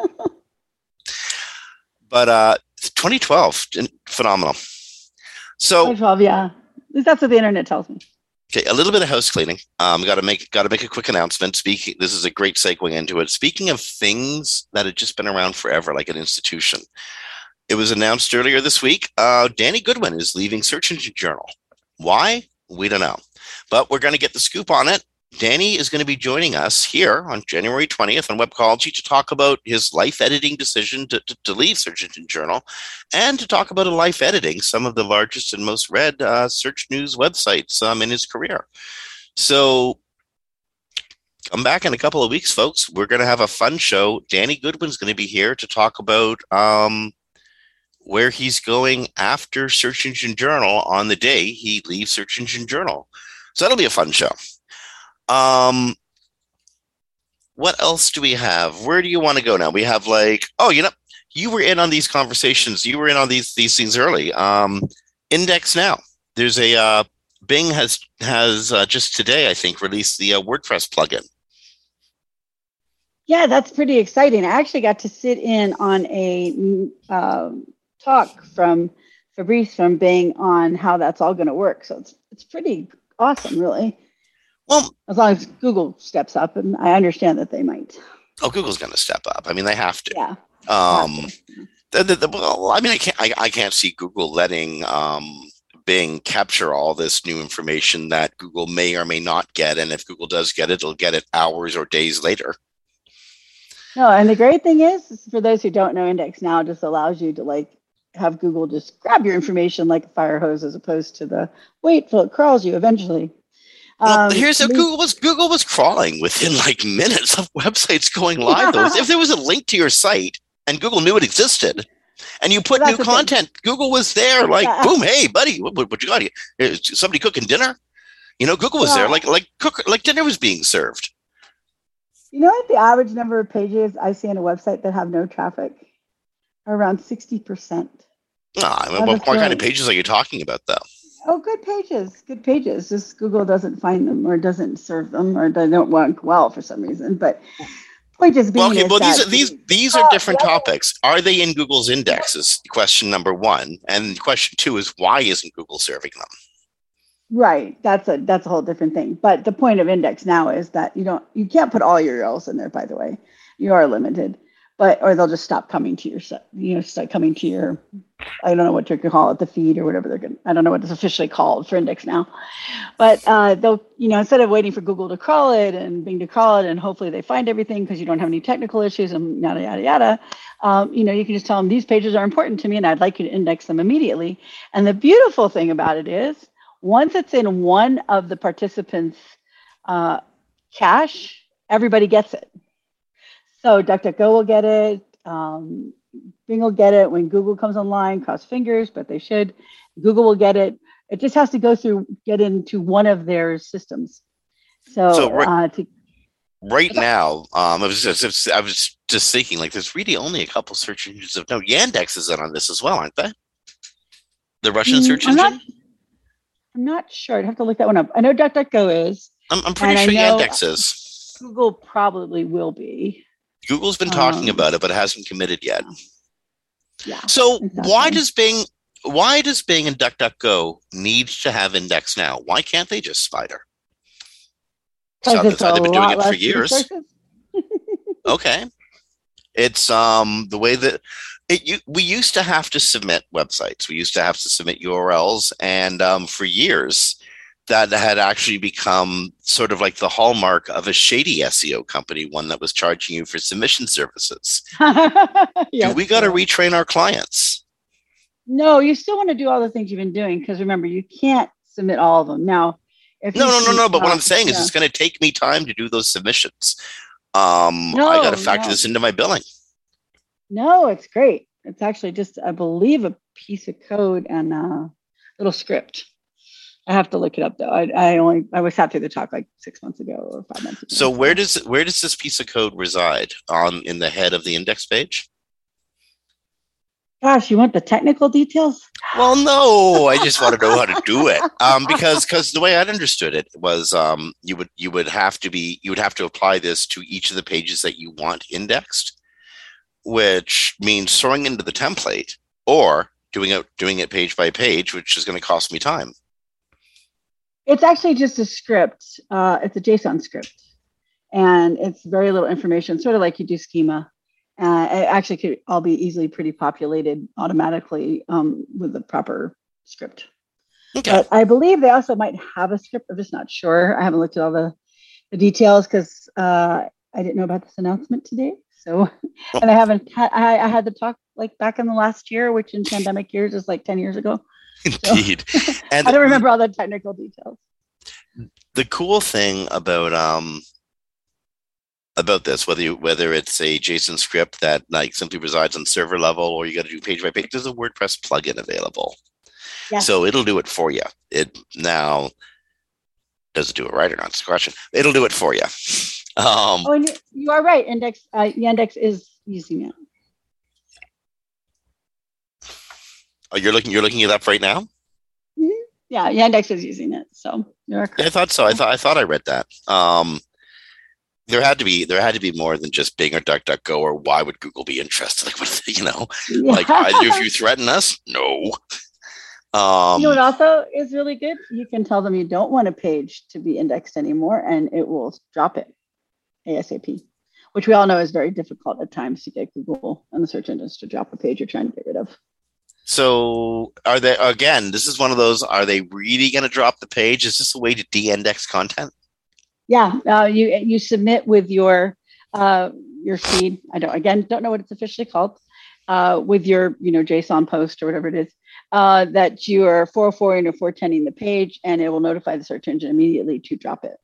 S2: but uh, twenty twelve, phenomenal. So
S3: twenty twelve, yeah. That's what the internet tells me.
S2: Okay, a little bit of house cleaning. Um, got to make got to make a quick announcement. Speaking, this is a great segue into it. Speaking of things that had just been around forever, like an institution, it was announced earlier this week. Uh, Danny Goodwin is leaving Search Engine Journal. Why? We don't know, but we're going to get the scoop on it Danny is going to be joining us here on January twentieth on Webcology to talk about his life editing decision to, to, to leave Search Engine Journal, and to talk about a life editing some of the largest and most read uh, search news websites um, in his career. So come back in a couple of weeks, folks. We're going to have a fun show. Danny Goodwin's going to be here to talk about um, where he's going after Search Engine Journal on the day he leaves Search Engine Journal. So that'll be a fun show. Um, what else do we have? Where do you want to go now? We have like, oh, you know, you were in on these conversations. You were in on these these things early. Um, Index Now. There's a uh, Bing has has uh, just today, I think, released the uh, WordPress plugin.
S3: Yeah, that's pretty exciting. I actually got to sit in on a uh, talk from Fabrice from Bing on how that's all going to work. So it's it's pretty awesome, really.
S2: Well,
S3: as long as Google steps up, and I understand that they might.
S2: Oh, Google's going to step up. I mean, they have to.
S3: Yeah.
S2: Um, the, the, the, well, I mean, I can't. I, I can't see Google letting um, Bing capture all this new information that Google may or may not get, and if Google does get it, it'll get it hours or days later.
S3: No, and the great thing is, for those who don't know, Index Now just allows you to like have Google just grab your information like a fire hose, as opposed to the wait till it crawls you eventually.
S2: Well,
S3: um,
S2: here's how Google was Google was crawling within like minutes of websites going live. Though, if there was a link to your site and Google knew it existed, and you put
S3: well,
S2: new content, thing. Google was there, like
S3: yeah.
S2: boom, hey buddy, what, what you got here? Is somebody cooking dinner? You know, Google was yeah. there, like like cook like dinner was being served.
S3: You know what the average number of pages I see on a website that have no traffic are around sixty percent.
S2: Ah, I mean, what, what kind of pages are you talking about, though?
S3: Oh, good pages, good pages. Just Google doesn't find them or doesn't serve them or they don't work well for some reason. But point just being,
S2: well, okay, well, these
S3: that,
S2: are, these these are different topics. Are they in Google's indexes? Question number one, and question two is why isn't Google serving them?
S3: Right, that's a that's a whole different thing. But the point of Index Now is that you don't you can't put all your U R Ls in there. By the way, you are limited. But or they'll just stop coming to your you know start coming to your I don't know what you could call it, the feed or whatever they're going to I don't know what it's officially called for Index Now. But uh, they'll you know instead of waiting for Google to crawl it and Bing to crawl it and hopefully they find everything because you don't have any technical issues and yada yada yada. Um, you know you can just tell them these pages are important to me and I'd like you to index them immediately. And the beautiful thing about it is once it's in one of the participants' uh, cache, everybody gets it. So DuckDuckGo will get it. Um, Bing will get it when Google comes online. Cross fingers, but they should. Google will get it. It just has to go through, get into one of their systems. So,
S2: so right,
S3: uh, to,
S2: right now, um, I was just, I was just thinking, like, there's really only a couple search engines of note. Yandex is in on this as well, aren't they? The Russian search
S3: I'm
S2: engine.
S3: Not, I'm not sure. I'd have to look that one up. I know DuckDuckGo is.
S2: I'm, I'm pretty sure Yandex is.
S3: Google probably will be.
S2: Google's been talking um, about it, but hasn't committed yet.
S3: Yeah.
S2: So
S3: exactly.
S2: why does Bing, why does Bing and DuckDuckGo need to have Index Now? Why can't they just Spider? So they've been doing it for years. Okay. It's um the way that it you, we used to have to submit websites. We used to have to submit U R Ls, and um, for years. That had actually become sort of like the hallmark of a shady S E O company, one that was charging you for submission services.
S3: Yes,
S2: do we got to retrain our clients?
S3: No, you still want to do all the things you've been doing because remember, you can't submit all of them. Now, if
S2: no, no, no, no. But
S3: uh,
S2: what I'm saying
S3: yeah.
S2: is it's going to take me time to do those submissions. Um,
S3: no,
S2: I got to factor
S3: no.
S2: this into my billing.
S3: No, it's great. It's actually just, I believe, a piece of code and a little script. I have to look it up though. I, I only I was sat through the talk like six months ago or five months ago.
S2: So where does where does this piece of code reside on in the head of the index page?
S3: Gosh, you want the technical details?
S2: Well, no, I just want to know how to do it. Um, because because the way I'd understood it was um, you would you would have to be you would have to apply this to each of the pages that you want indexed, which means throwing into the template or doing it doing it page by page, which is going to cost me time.
S3: It's actually just a script. Uh, it's a JSON script, and it's very little information, sort of like you do schema. Uh, it actually could all be easily pretty populated automatically um, with the proper script.
S2: Okay.
S3: But I believe they also might have a script. I'm just not sure. I haven't looked at all the the details because uh, I didn't know about this announcement today. So, and I haven't had, I, I had to talk like back in the last year, which in pandemic years is like ten years ago.
S2: Indeed.
S3: So,
S2: And
S3: I don't remember all the technical details.
S2: The cool thing about um about this, whether you, whether it's a JSON script that like simply resides on server level, or you got to do page by page, there's a WordPress plugin available.
S3: Yes.
S2: So it'll do it for you. It now does it do it right or not? It's a question. It'll do it for you. Um,
S3: oh, and you, you are right. Index uh, Yandex is using it.
S2: oh, you're looking you're looking it up right now?
S3: Mm-hmm. Yeah, Yandex is using it. So you're correct.
S2: Yeah, I thought so. I thought I thought I read that. Um, there had to be there had to be more than just Bing or DuckDuckGo, or why would Google be interested? Like, what, you know,
S3: Yeah.
S2: like either if you threaten us, no. Um,
S3: You know what also is really good? You can tell them you don't want a page to be indexed anymore, and it will drop it ASAP, which we all know is very difficult at times to get Google and the search engines to drop a page you're trying to get rid of.
S2: So are they, again, this is one of those, are they really going to drop the page? Is this a way to de-index content?
S3: Yeah, uh, you you submit with your uh, your feed. I don't again don't know what it's officially called. Uh, with your you know JSON post or whatever it is, uh, that you are four oh four-ing or four ten-ing the page, and it will notify the search engine immediately to drop it.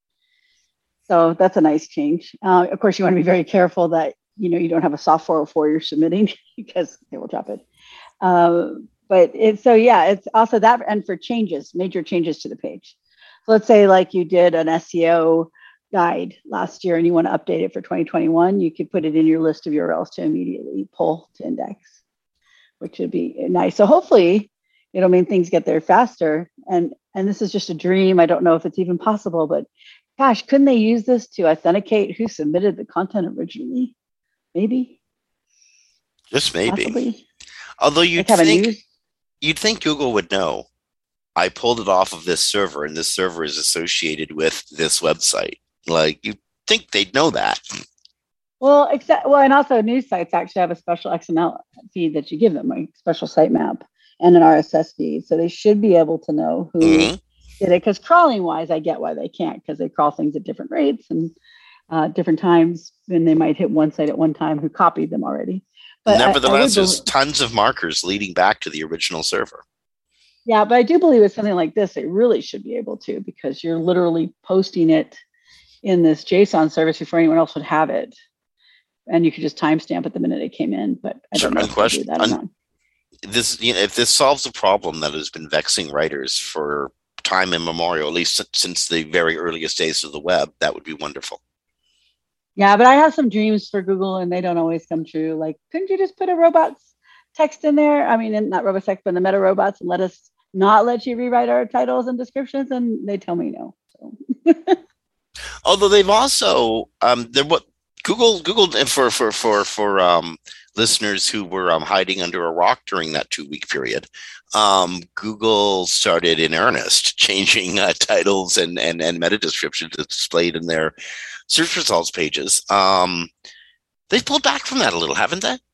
S3: So that's a nice change. Uh, of course, you want to be very careful that you know you don't have a soft four oh four you're submitting because it will drop it. Uh, but it's so yeah, it's also that, and for changes, major changes to the page. So let's say like you did an S E O guide last year and you want to update it for twenty twenty-one, you could put it in your list of U R Ls to immediately pull to index, which would be nice. So hopefully it'll mean things get there faster. And and this is just a dream. I don't know if it's even possible, but gosh, couldn't they use this to authenticate who submitted the content originally? Maybe.
S2: Just maybe.
S3: Possibly.
S2: Although you'd
S3: Like
S2: think
S3: news-
S2: you'd think Google would know. I pulled it off of this server, and this server is associated with this website. Like, you think they'd know that.
S3: Well, except well, and also news sites actually have a special X M L feed that you give them, a special sitemap and an R S S feed. So they should be able to know who
S2: Mhm.
S3: did it. Because crawling wise, I get why they can't, because they crawl things at different rates and uh, different times, and they might hit one site at one time who copied them already. But I- I
S2: Nevertheless,
S3: would
S2: there's
S3: believe-
S2: tons of markers leading back to the original server.
S3: yeah, but I do believe with something like this, they really should be able to, because you're literally posting it in this JSON service before anyone else would have it. And you could just timestamp it the minute it came in, but I
S2: Sure,
S3: don't know if they do
S2: unquestion-
S3: that or
S2: un-
S3: not.
S2: This, you know, if this solves a problem that has been vexing writers for time immemorial, at least since the very earliest days of the web, that would be wonderful.
S3: Yeah, but I have some dreams for Google and they don't always come true. Like, couldn't you just put a robots text in there? I mean, not robots text, but the meta robots, and let us not let you rewrite our titles and descriptions? And they tell me no. So.
S2: Although they've also, um, they're what Google, Google for, for, for, for, um, listeners who were um, hiding under a rock during that two week period, um, Google started in earnest changing uh, titles and, and, and meta descriptions displayed in their search results pages. Um, they've pulled back from that a little, haven't they?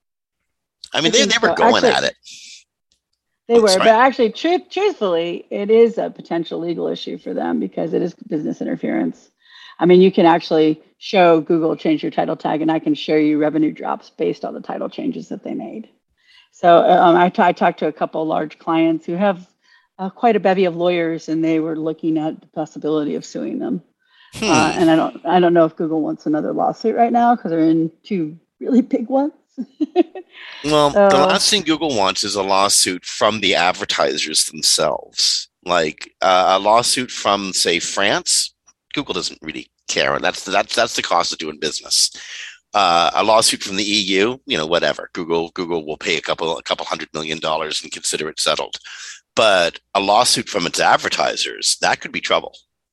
S2: I mean,
S3: I
S2: they,
S3: think
S2: they were
S3: so.
S2: going
S3: Actually,
S2: at it.
S3: They
S2: Oh,
S3: were,
S2: sorry.
S3: but actually, truth, truthfully, it is a potential legal issue for them because it is business interference. I mean, you can actually show Google change your title tag, and I can show you revenue drops based on the title changes that they made. So um, I, t- I talked to a couple large clients who have uh, quite a bevy of lawyers, and they were looking at the possibility of suing them.
S2: Hmm.
S3: Uh, and I don't, I don't know if Google wants another lawsuit right now because they're in two really big ones.
S2: Well, the
S3: So-
S2: last thing Google wants is a lawsuit from the advertisers themselves. Like uh, a lawsuit from, say, France, Google doesn't really care. And that's that's that's the cost of doing business. Uh, a lawsuit from the E U, you know, whatever. Google Google will pay a couple a couple hundred million dollars and consider it settled. But a lawsuit from its advertisers, that could be trouble.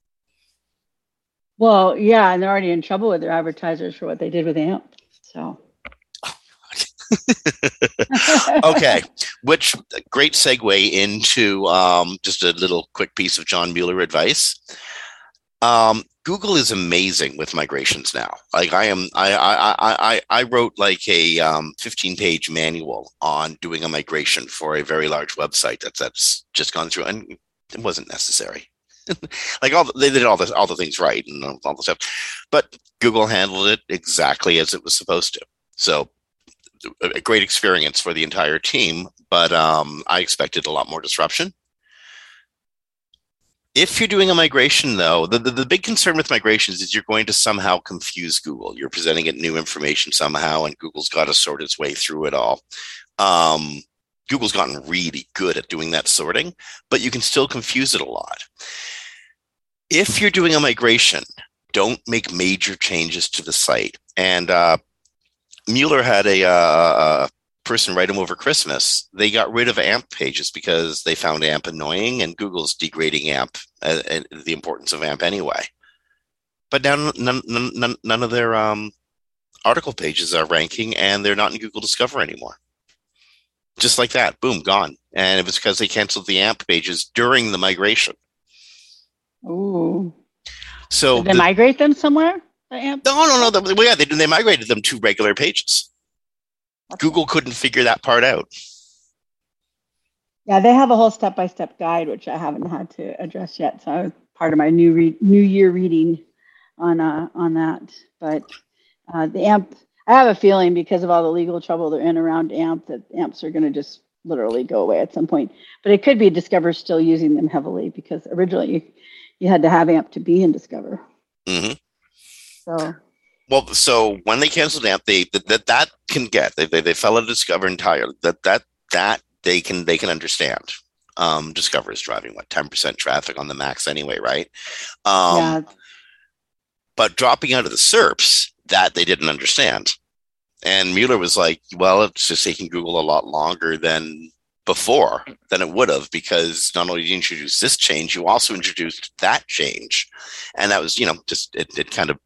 S3: Well, yeah, and they're already in trouble with their advertisers for what they did with A M P. So.
S2: Okay, which great segue into um, just a little quick piece of John Mueller advice. Um, Google is amazing with migrations now. Like I am, I I I I wrote like a um, fifteen page manual on doing a migration for a very large website that's that's just gone through, and it wasn't necessary. Like all the, they did all the all the things right and all the stuff, but Google handled it exactly as it was supposed to. So a great experience for the entire team, but um, I expected a lot more disruption. If you're doing a migration, though, the, the, the big concern with migrations is you're going to somehow confuse Google. You're presenting it new information somehow, and Google's got to sort its way through it all. Um, Google's gotten really good at doing that sorting, but you can still confuse it a lot. If you're doing a migration, don't make major changes to the site. And uh, Mueller had a, uh, a person write him over Christmas. They got rid of A M P pages because they found A M P annoying, and Google's degrading A M P, uh, and the importance of A M P anyway. But now none, none, none, none of their um, article pages are ranking, and they're not in Google Discover anymore. Just like that, boom, gone. And it was because they canceled the A M P pages during the migration.
S3: Ooh.
S2: So
S3: Did they
S2: the,
S3: migrate them somewhere? The A M P?
S2: no, no, no. The, well, yeah, they they migrated them to regular pages. Google couldn't figure that part out.
S3: Yeah, they have a whole step-by-step guide, which I haven't had to address yet. So I was part of my new re- New Year reading on uh, on that. But uh, the A M P, I have a feeling because of all the legal trouble they're in around A M P, that A M Ps are going to just literally go away at some point. But it could be Discover still using them heavily, because originally you, you had to have A M P to be in Discover.
S2: Mm-hmm.
S3: So.
S2: Well, so when they canceled A M P, they, that that can get they, they they fell out of Discover entirely. That that that they can they can understand. Um, Discover is driving what ten percent traffic on the Macs anyway, right? Um,
S3: yeah.
S2: But dropping out of the S E R Ps, that they didn't understand. And Mueller was like, "Well, it's just taking Google a lot longer than before than it would have, because not only did you introduce this change, you also introduced that change," and that was, you know, just it, it kind of,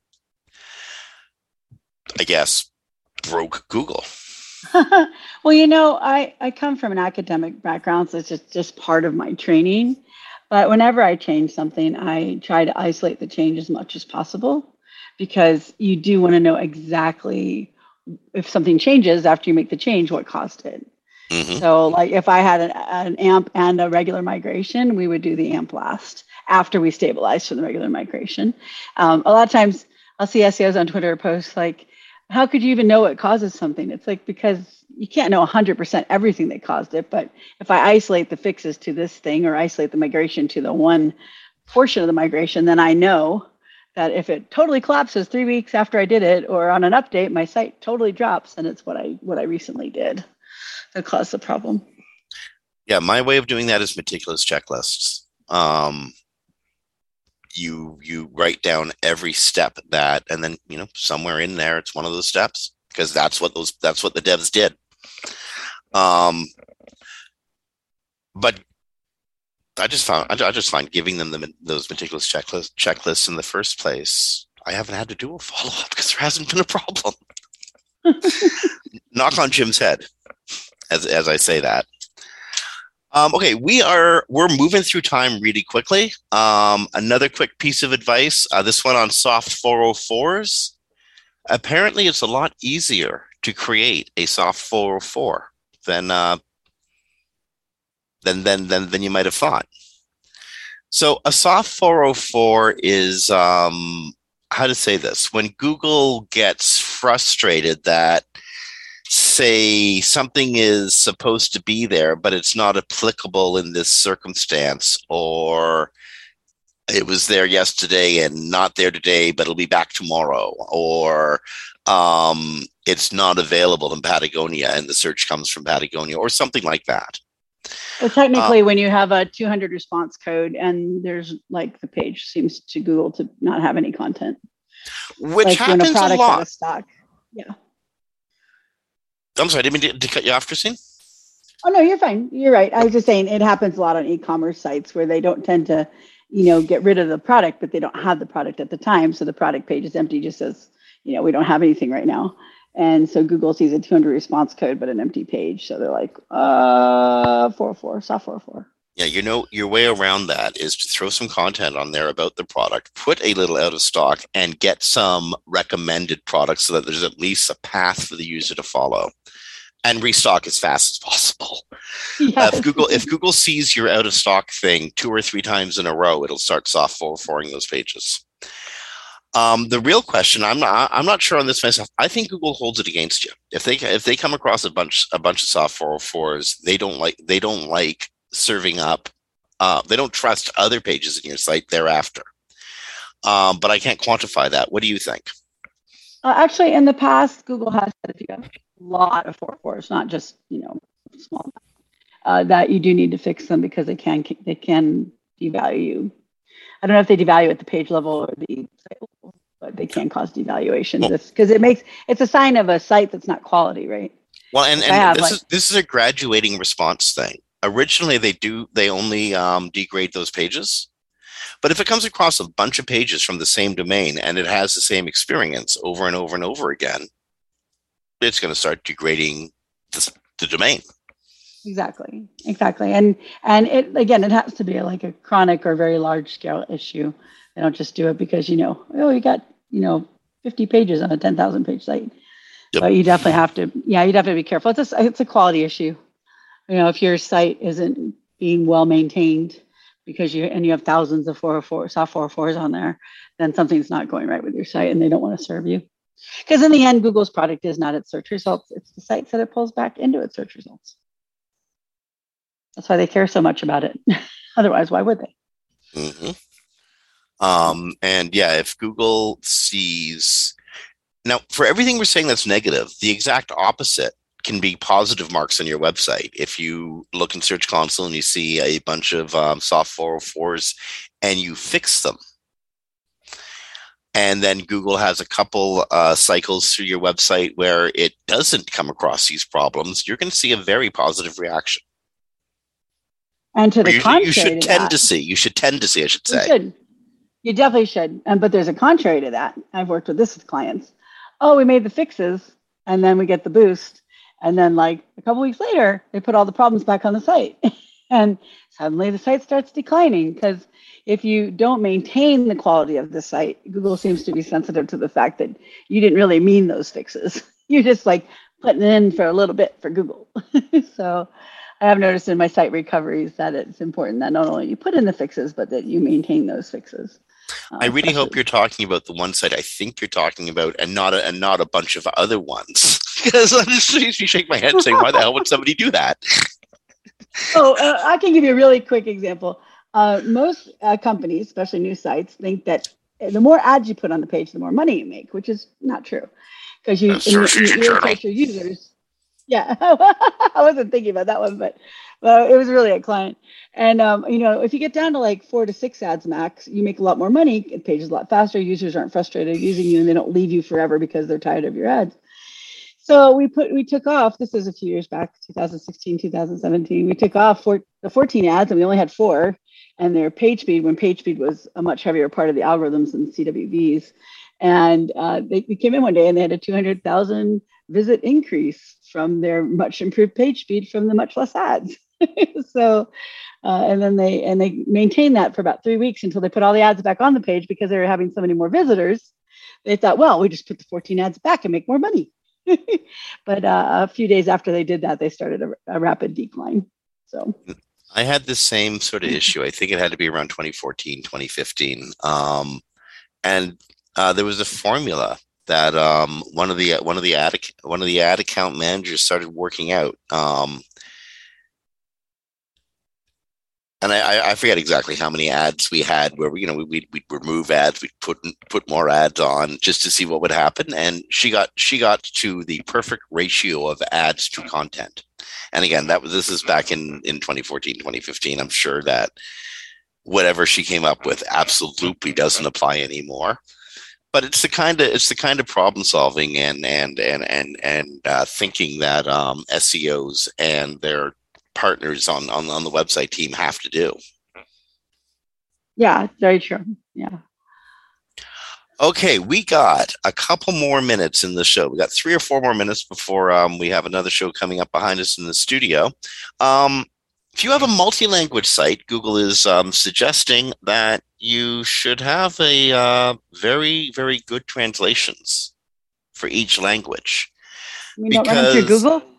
S2: I guess, broke Google.
S3: Well, you know, I, I come from an academic background, so it's just, just part of my training. But whenever I change something, I try to isolate the change as much as possible, because you do want to know exactly if something changes after you make the change, what caused it. Mm-hmm. So like if I had an, an A M P and a regular migration, we would do the A M P last after we stabilized for the regular migration. Um, a lot of times I'll see S E Os on Twitter post like, how could you even know what causes something? It's like, because you can't know one hundred percent everything that caused it. But if I isolate the fixes to this thing, or isolate the migration to the one portion of the migration, then I know that if it totally collapses three weeks after I did it, or on an update, my site totally drops, and it's what I what I recently did that caused the problem.
S2: Yeah, my way of doing that is meticulous checklists. Um, you you write down every step that, and then, you know, somewhere in there it's one of those steps, because that's what those that's what the devs did. Um, but I just found I, I just find giving them the, those meticulous checklist checklists in the first place, I haven't had to do a follow up because there hasn't been a problem. Knock on Jim's head as as I say that. Um, okay, we are we're moving through time really quickly. Um, another quick piece of advice. Uh, this one on soft four oh fours. Apparently, it's a lot easier to create a soft four oh four than uh, than than than than you might have thought. So, a soft four oh four is um, how to say this? When Google gets frustrated that, say, something is supposed to be there, but it's not applicable in this circumstance, or it was there yesterday and not there today, but it'll be back tomorrow, or um, it's not available in Patagonia and the search comes from Patagonia, or something like that.
S3: Well, technically, uh, when you have a two hundred response code and there's like the page seems to Google to not have any content,
S2: which
S3: like
S2: happens
S3: when a product
S2: a lot.
S3: Out of stock. Yeah.
S2: I'm sorry, I didn't mean to, to cut you off, Christine.
S3: Oh, no, you're fine. You're right. I was just saying it happens a lot on e-commerce sites where they don't tend to, you know, get rid of the product, but they don't have the product at the time. So the product page is empty, just says, you know, we don't have anything right now. And so Google sees a two hundred response code, but an empty page. So they're like, uh, four oh four, soft four oh four.
S2: Yeah, you know, your way around that is to throw some content on there about the product, put a little out of stock, and get some recommended products so that there's at least a path for the user to follow. and restock as fast as possible.
S3: Yes.
S2: Uh, if Google if Google sees your out of stock thing two or three times in a row, it'll start soft forwarding those pages. Um, the real question, I'm not I'm not sure on this myself. I think Google holds it against you. If they if they come across a bunch a bunch of soft four oh fours, they don't like they don't like serving up. Uh, they don't trust other pages in your site thereafter. Um, but I can't quantify that. What do you think?
S3: Uh, actually, in the past, Google has said if you have a lot of four oh fours, not just you know small, uh, that you do need to fix them because they can they can devalue you. I don't know if they devalue at the page level or the site level, but they can cause devaluations because it makes it's a sign of a site that's not quality, right?
S2: Well, and, and
S3: have,
S2: this
S3: like,
S2: is this is a graduating response thing. Originally, they do they only um, degrade those pages, but if it comes across a bunch of pages from the same domain and it has the same experience over and over and over again, it's going to start degrading the, the domain.
S3: Exactly, exactly, and and it again, it has to be like a chronic or very large scale issue. They don't just do it because you know, oh, you got you know fifty pages on a ten thousand page site. Yep. But you definitely have to, yeah, you definitely have to be careful. It's a, it's a quality issue. You know, if your site isn't being well maintained because you and you have thousands of four oh four soft four oh fours on there, then something's not going right with your site, and they don't want to serve you. Because in the end, Google's product is not its search results; it's the sites that it pulls back into its search results. That's why they care so much about it. Otherwise, why would they?
S2: Mm-hmm. Um, and yeah, if Google sees now for everything we're saying that's negative, the exact opposite can be positive marks on your website. If you look in Search Console and you see a bunch of um, soft four oh fours and you fix them, and then Google has a couple uh, cycles through your website where it doesn't come across these problems, you're going to see a very positive reaction.
S3: And to the
S2: you,
S3: contrary,
S2: you should
S3: to
S2: tend
S3: that,
S2: to see. You should tend to see. I should say.
S3: You should. You definitely should. And but there's a contrary to that. I've worked with this with clients. Oh, we made the fixes, and then we get the boost, and then like a couple weeks later, they put all the problems back on the site, and suddenly the site starts declining because if you don't maintain the quality of the site, Google seems to be sensitive to the fact that you didn't really mean those fixes. You're just like putting it in for a little bit for Google. So I have noticed in my site recoveries that it's important that not only you put in the fixes, but that you maintain those fixes. Uh,
S2: I really
S3: especially.
S2: hope you're talking about the one site I think you're talking about, and not a, and not a bunch of other ones. Because I just usually shake my head saying, "Why the hell would somebody do that?"
S3: Oh, uh, I can give you a really quick example. Uh, most uh, companies, especially new sites, think that the more ads you put on the page, the more money you make, which is not true. Because you, you, you irritate your users. Yeah, I wasn't thinking about that one, but well, it was really a client. And, um, you know, if you get down to like four to six ads max, you make a lot more money. The page is a lot faster. Users aren't frustrated using you, and they don't leave you forever because they're tired of your ads. So we put we took off, this is a few years back, two thousand sixteen, two thousand seventeen, we took off for the fourteen ads, and we only had four. And their page speed, when page speed was a much heavier part of the algorithms than C W Vs. And uh, they we came in one day and they had a two hundred thousand visit increase from their much improved page speed from the much less ads. so, uh, and then they and they maintained that for about three weeks until they put all the ads back on the page because they were having so many more visitors. They thought, well, we just put the fourteen ads back and make more money. But uh, a few days after they did that, they started a, a rapid decline. So
S2: I had the same sort of issue. I think it had to be around twenty fourteen, twenty fifteen. Um, and uh, there was a formula that um, one of the one of the ad one of the ad account managers started working out. Um, and I, I forget exactly how many ads we had where we, you know, we, we'd, we'd remove ads, we'd put put more ads on just to see what would happen. And she got she got to the perfect ratio of ads to content. And again, that was this is back in, in twenty fourteen, twenty fifteen. I'm sure that whatever she came up with absolutely doesn't apply anymore. But it's the kind of it's the kind of problem solving and and and and and uh, thinking that um, S E Os and their partners on, on on the website team have to do.
S3: Yeah, very true. Yeah.
S2: Okay, we got a couple more minutes in the show. We got three or four more minutes before um, we have another show coming up behind us in the studio. Um, if you have a multi-language site, Google is um, suggesting that you should have a uh, very, very good translations for each language.
S3: You mean not running through Google?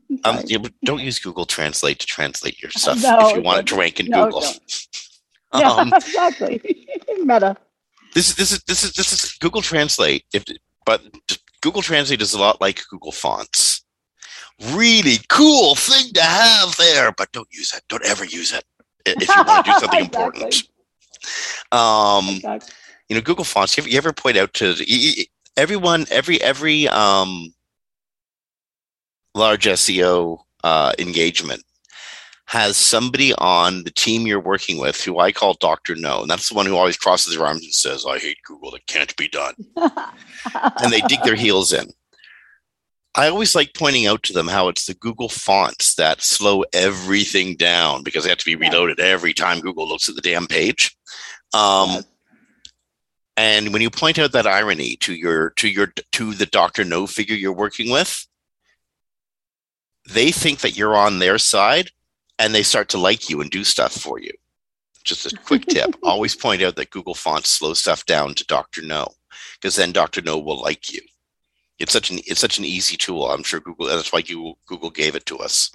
S2: Um, you, don't use Google Translate to translate your stuff
S3: No,
S2: if you want it to
S3: don't.
S2: rank in
S3: No,
S2: Google.
S3: don't. Yeah,
S2: um,
S3: exactly. Meta.
S2: this is this is this is this is Google Translate. If but Google Translate is a lot like Google Fonts. Really cool thing to have there, but don't use it. Don't ever use it if you want to do something
S3: Exactly.
S2: important. Um,
S3: Exactly.
S2: you know, Google Fonts. You ever, you ever point out to everyone, every every um, large S E O uh, engagement has somebody on the team you're working with who I call Doctor No, and that's the one who always crosses their arms and says, "I hate Google. It can't be done," and they dig their heels in. I always like pointing out to them how it's the Google fonts that slow everything down because they have to be reloaded every time Google looks at the damn page. Um,
S3: Yes.
S2: And when you point out that irony to your to your to the Doctor No figure you're working with, they think that you're on their side, and they start to like you and do stuff for you. Just a quick tip: always point out that Google fonts slow stuff down to Doctor No, because then Doctor No will like you. It's such an it's such an easy tool. I'm sure Google. That's why Google Google gave it to us.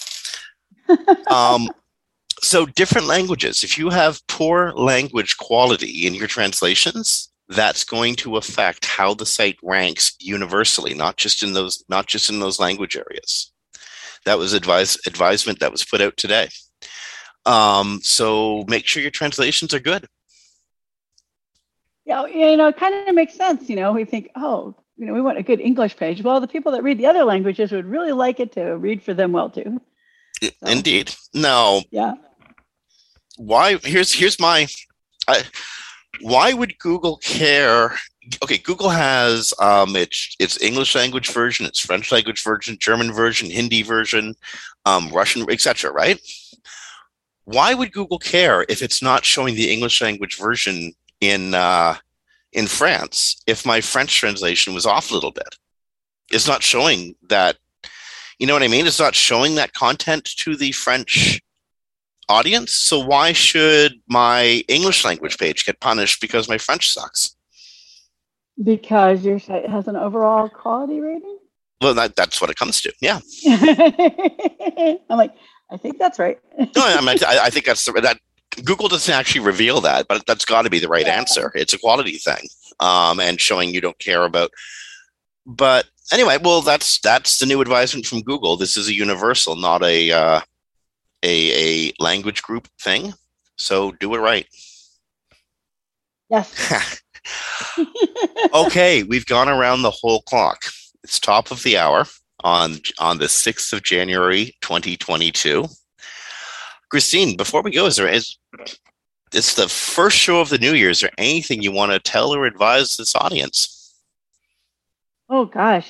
S2: Um, so different languages. If you have poor language quality in your translations, that's going to affect how the site ranks universally, not just in those not just in those language areas. That was advice advisement that was put out today. Um, so make sure your translations are good.
S3: Yeah, you know, it kind of makes sense. You know, we think, oh, you know, we want a good English page. Well, the people that read the other languages would really like it to read for them well too. So,
S2: Indeed. No.
S3: yeah.
S2: Why? Here's here's my. I, why would Google care? Okay, Google has um, its its English language version, its French language version, German version, Hindi version, um, Russian, et cetera. Right? Why would Google care if it's not showing the English language version in uh, in France? If my French translation was off a little bit, it's not showing that. You know what I mean? It's not showing that content to the French audience. So why should my English language page get punished because my French sucks?
S3: Because your site has an overall quality rating?
S2: Well, that, that's what it comes to. Yeah.
S3: I'm like, I think that's right.
S2: No, I, mean, I, I think that's the, that Google doesn't actually reveal that, but that's got to be the right
S3: Yeah.
S2: answer. It's a quality thing, um, and showing you don't care about. But anyway, well, that's that's the new advisement from Google. This is a universal, not a uh, a a language group thing. So do it right.
S3: Yes.
S2: Okay, we've gone around the whole clock. It's top of the hour on on the sixth of January, twenty twenty-two. Christine, before we go, is there is it's the first show of the new year. Is there anything you want to tell or advise this audience?
S3: Oh gosh.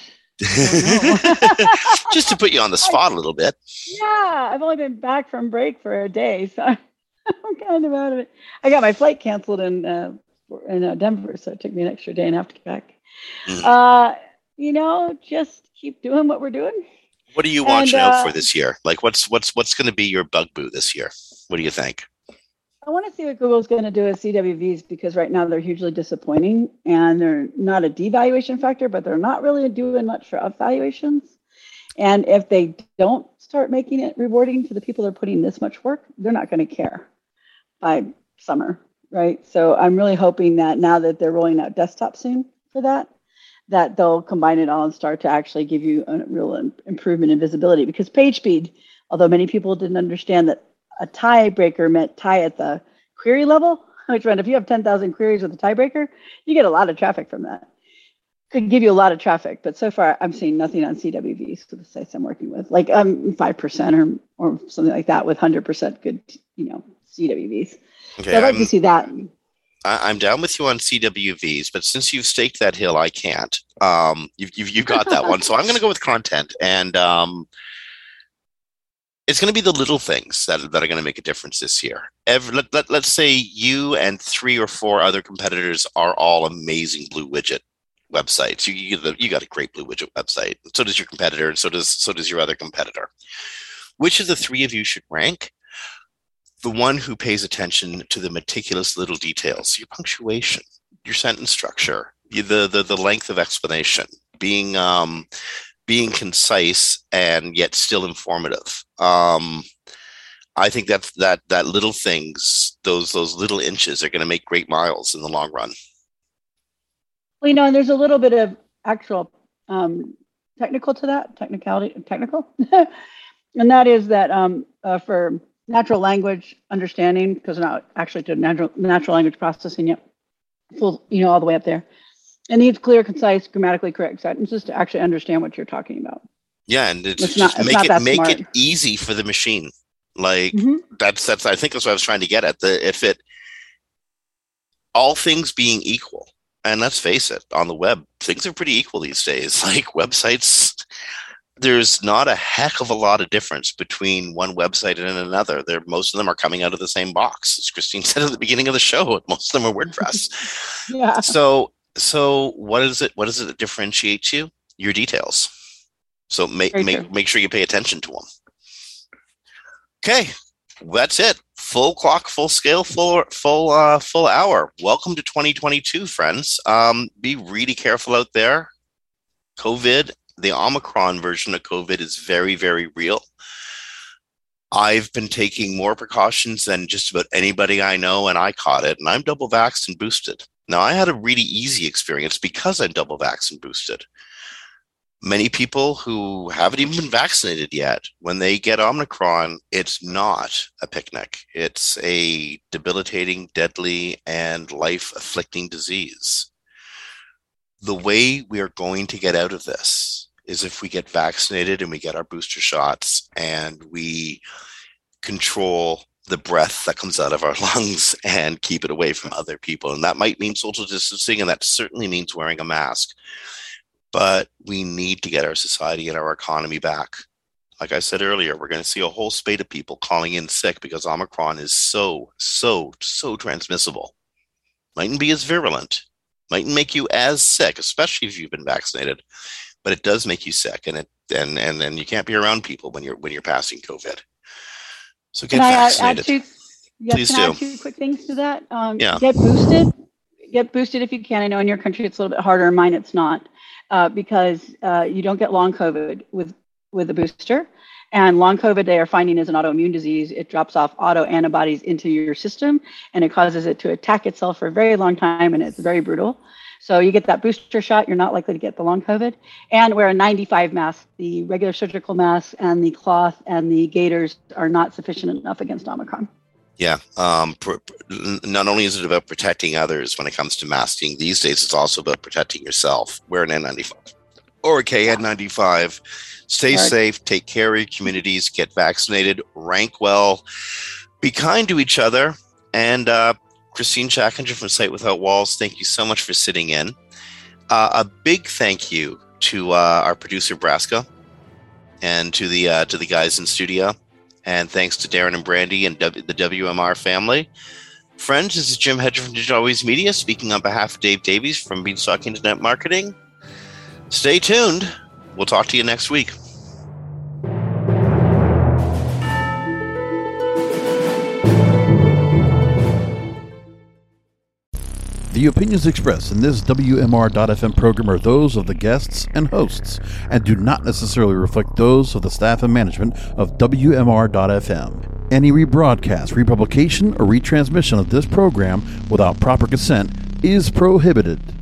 S2: Just to put you on the spot a little bit.
S3: Yeah, I've only been back from break for a day, so I'm kind of out of it. I got my flight canceled in uh, in uh, Denver, so it took me an extra day and a half to get back.
S2: Mm.
S3: Uh, you know, just keep doing what we're doing.
S2: What are you watching
S3: And,
S2: out
S3: uh,
S2: for this year? Like, what's what's what's going to be your bugaboo this year? What do you think?
S3: I want to see what Google's going to do with C W Vs because right now they're hugely disappointing and they're not a devaluation factor, but they're not really doing much for up valuations. And if they don't start making it rewarding to the people that are putting this much work, they're not going to care by summer, right? So I'm really hoping that now that they're rolling out desktop soon for that, that they'll combine it all and start to actually give you a real im- improvement in visibility. Because page speed, although many people didn't understand that a tiebreaker meant tie at the query level, which meant if you have ten thousand queries with a tiebreaker, you get a lot of traffic from that. Could give you a lot of traffic, but so far I'm seeing nothing on C W Vs for the sites I'm working with, like um five percent or or something like that with one hundred percent good, you know, C W Vs.
S2: Okay,
S3: So I'd like
S2: I'm,
S3: to see that.
S2: I, I'm down with you on C W Vs, but since you've staked that hill, I can't. Um, you've you've, you've got that one, so I'm going to go with content, and um, it's going to be the little things that, that are going to make a difference this year. Every, let, let, let's say you and three or four other competitors are all amazing Blue Widget websites. You, you, you got a great Blue Widget website. So does your competitor, and so does so does your other competitor. Which of the three of you should rank? The one who pays attention to the meticulous little details, your punctuation, your sentence structure, the the, the length of explanation, being um, being concise and yet still informative. Um, I think that's that that little things, those those little inches are going to make great miles in the long run.
S3: Well, you know, and there's a little bit of actual um, technical to that, technicality, technical, and that is that um, uh, for natural language understanding, because we're not actually to natural natural language processing yet, full, you know, all the way up there. It needs clear, concise, grammatically correct sentences to actually understand what you're talking about.
S2: Yeah, and it's,
S3: it's
S2: just
S3: not,
S2: make
S3: it's
S2: it make
S3: smart.
S2: it easy for the machine. Like
S3: mm-hmm.
S2: that's that's I think that's what I was trying to get at. The if it all things being equal, and let's face it, on the web things are pretty equal these days. Like websites, there's not a heck of a lot of difference between one website and another. They're most of them are coming out of the same box, as Christine said at the beginning of the show. Most of them are WordPress.
S3: yeah.
S2: So so what is it? What is it that differentiates you? Your details. So make
S3: Very
S2: make
S3: true.
S2: make sure you pay attention to them. Okay, that's it. Full clock, full scale, full full uh, full hour. Welcome to twenty twenty-two, friends. Um, be really careful out there. COVID, the Omicron version of COVID, is very, very real. I've been taking more precautions than just about anybody I know, and I caught it, and I'm double vaxxed and boosted. Now, I had a really easy experience because I'm double vaxxed and boosted. Many people who haven't even been vaccinated yet, when they get Omicron, it's not a picnic. It's a debilitating, deadly, and life-afflicting disease. The way we are going to get out of this is if we get vaccinated and we get our booster shots and we control the breath that comes out of our lungs and keep it away from other people. And that might mean social distancing, and that certainly means wearing a mask. But we need to get our society and our economy back. Like I said earlier, we're going to see a whole spate of people calling in sick because Omicron is so, so, so transmissible. Mightn't be as virulent, mightn't make you as sick, especially if you've been vaccinated, but it does make you sick, and it and and, and you can't be around people when you're when you're passing COVID. So get
S3: can
S2: vaccinated.
S3: I add two, yes,
S2: Please
S3: can
S2: do.
S3: I add two quick things to that? Um,
S2: Yeah.
S3: Get boosted. Get boosted if you can. I know in your country it's a little bit harder. In mine, it's not. Uh, because uh, you don't get long COVID with, with a booster. And long COVID, they are finding is an autoimmune disease. It drops off auto antibodies into your system, and it causes it to attack itself for a very long time, and it's very brutal. So you get that booster shot, you're not likely to get the long COVID. And wear a ninety-five mask. The regular surgical mask and the cloth and the gaiters are not sufficient enough against Omicron.
S2: Yeah. Um, pr- pr- not only is it about protecting others when it comes to masking, these days it's also about protecting yourself. Wear an N ninety-five or a K N ninety-five. Stay
S3: Right.
S2: safe. Take care of your communities. Get vaccinated. Rank well. Be kind to each other. And uh, Christine Chackinger from Sight Without Walls, thank you so much for sitting in. Uh, a big thank you to uh, our producer Braska and to the uh, to the guys in studio. And thanks to Darren and Brandy and w- the W M R family. Friends, this is Jim Hedger from Digital Always Media, speaking on behalf of Dave Davies from Beanstalk Internet Marketing. Stay tuned. We'll talk to you next week.
S5: The opinions expressed in this W M R dot F M program are those of the guests and hosts and do not necessarily reflect those of the staff and management of W M R dot F M. Any rebroadcast, republication, or retransmission of this program without proper consent is prohibited.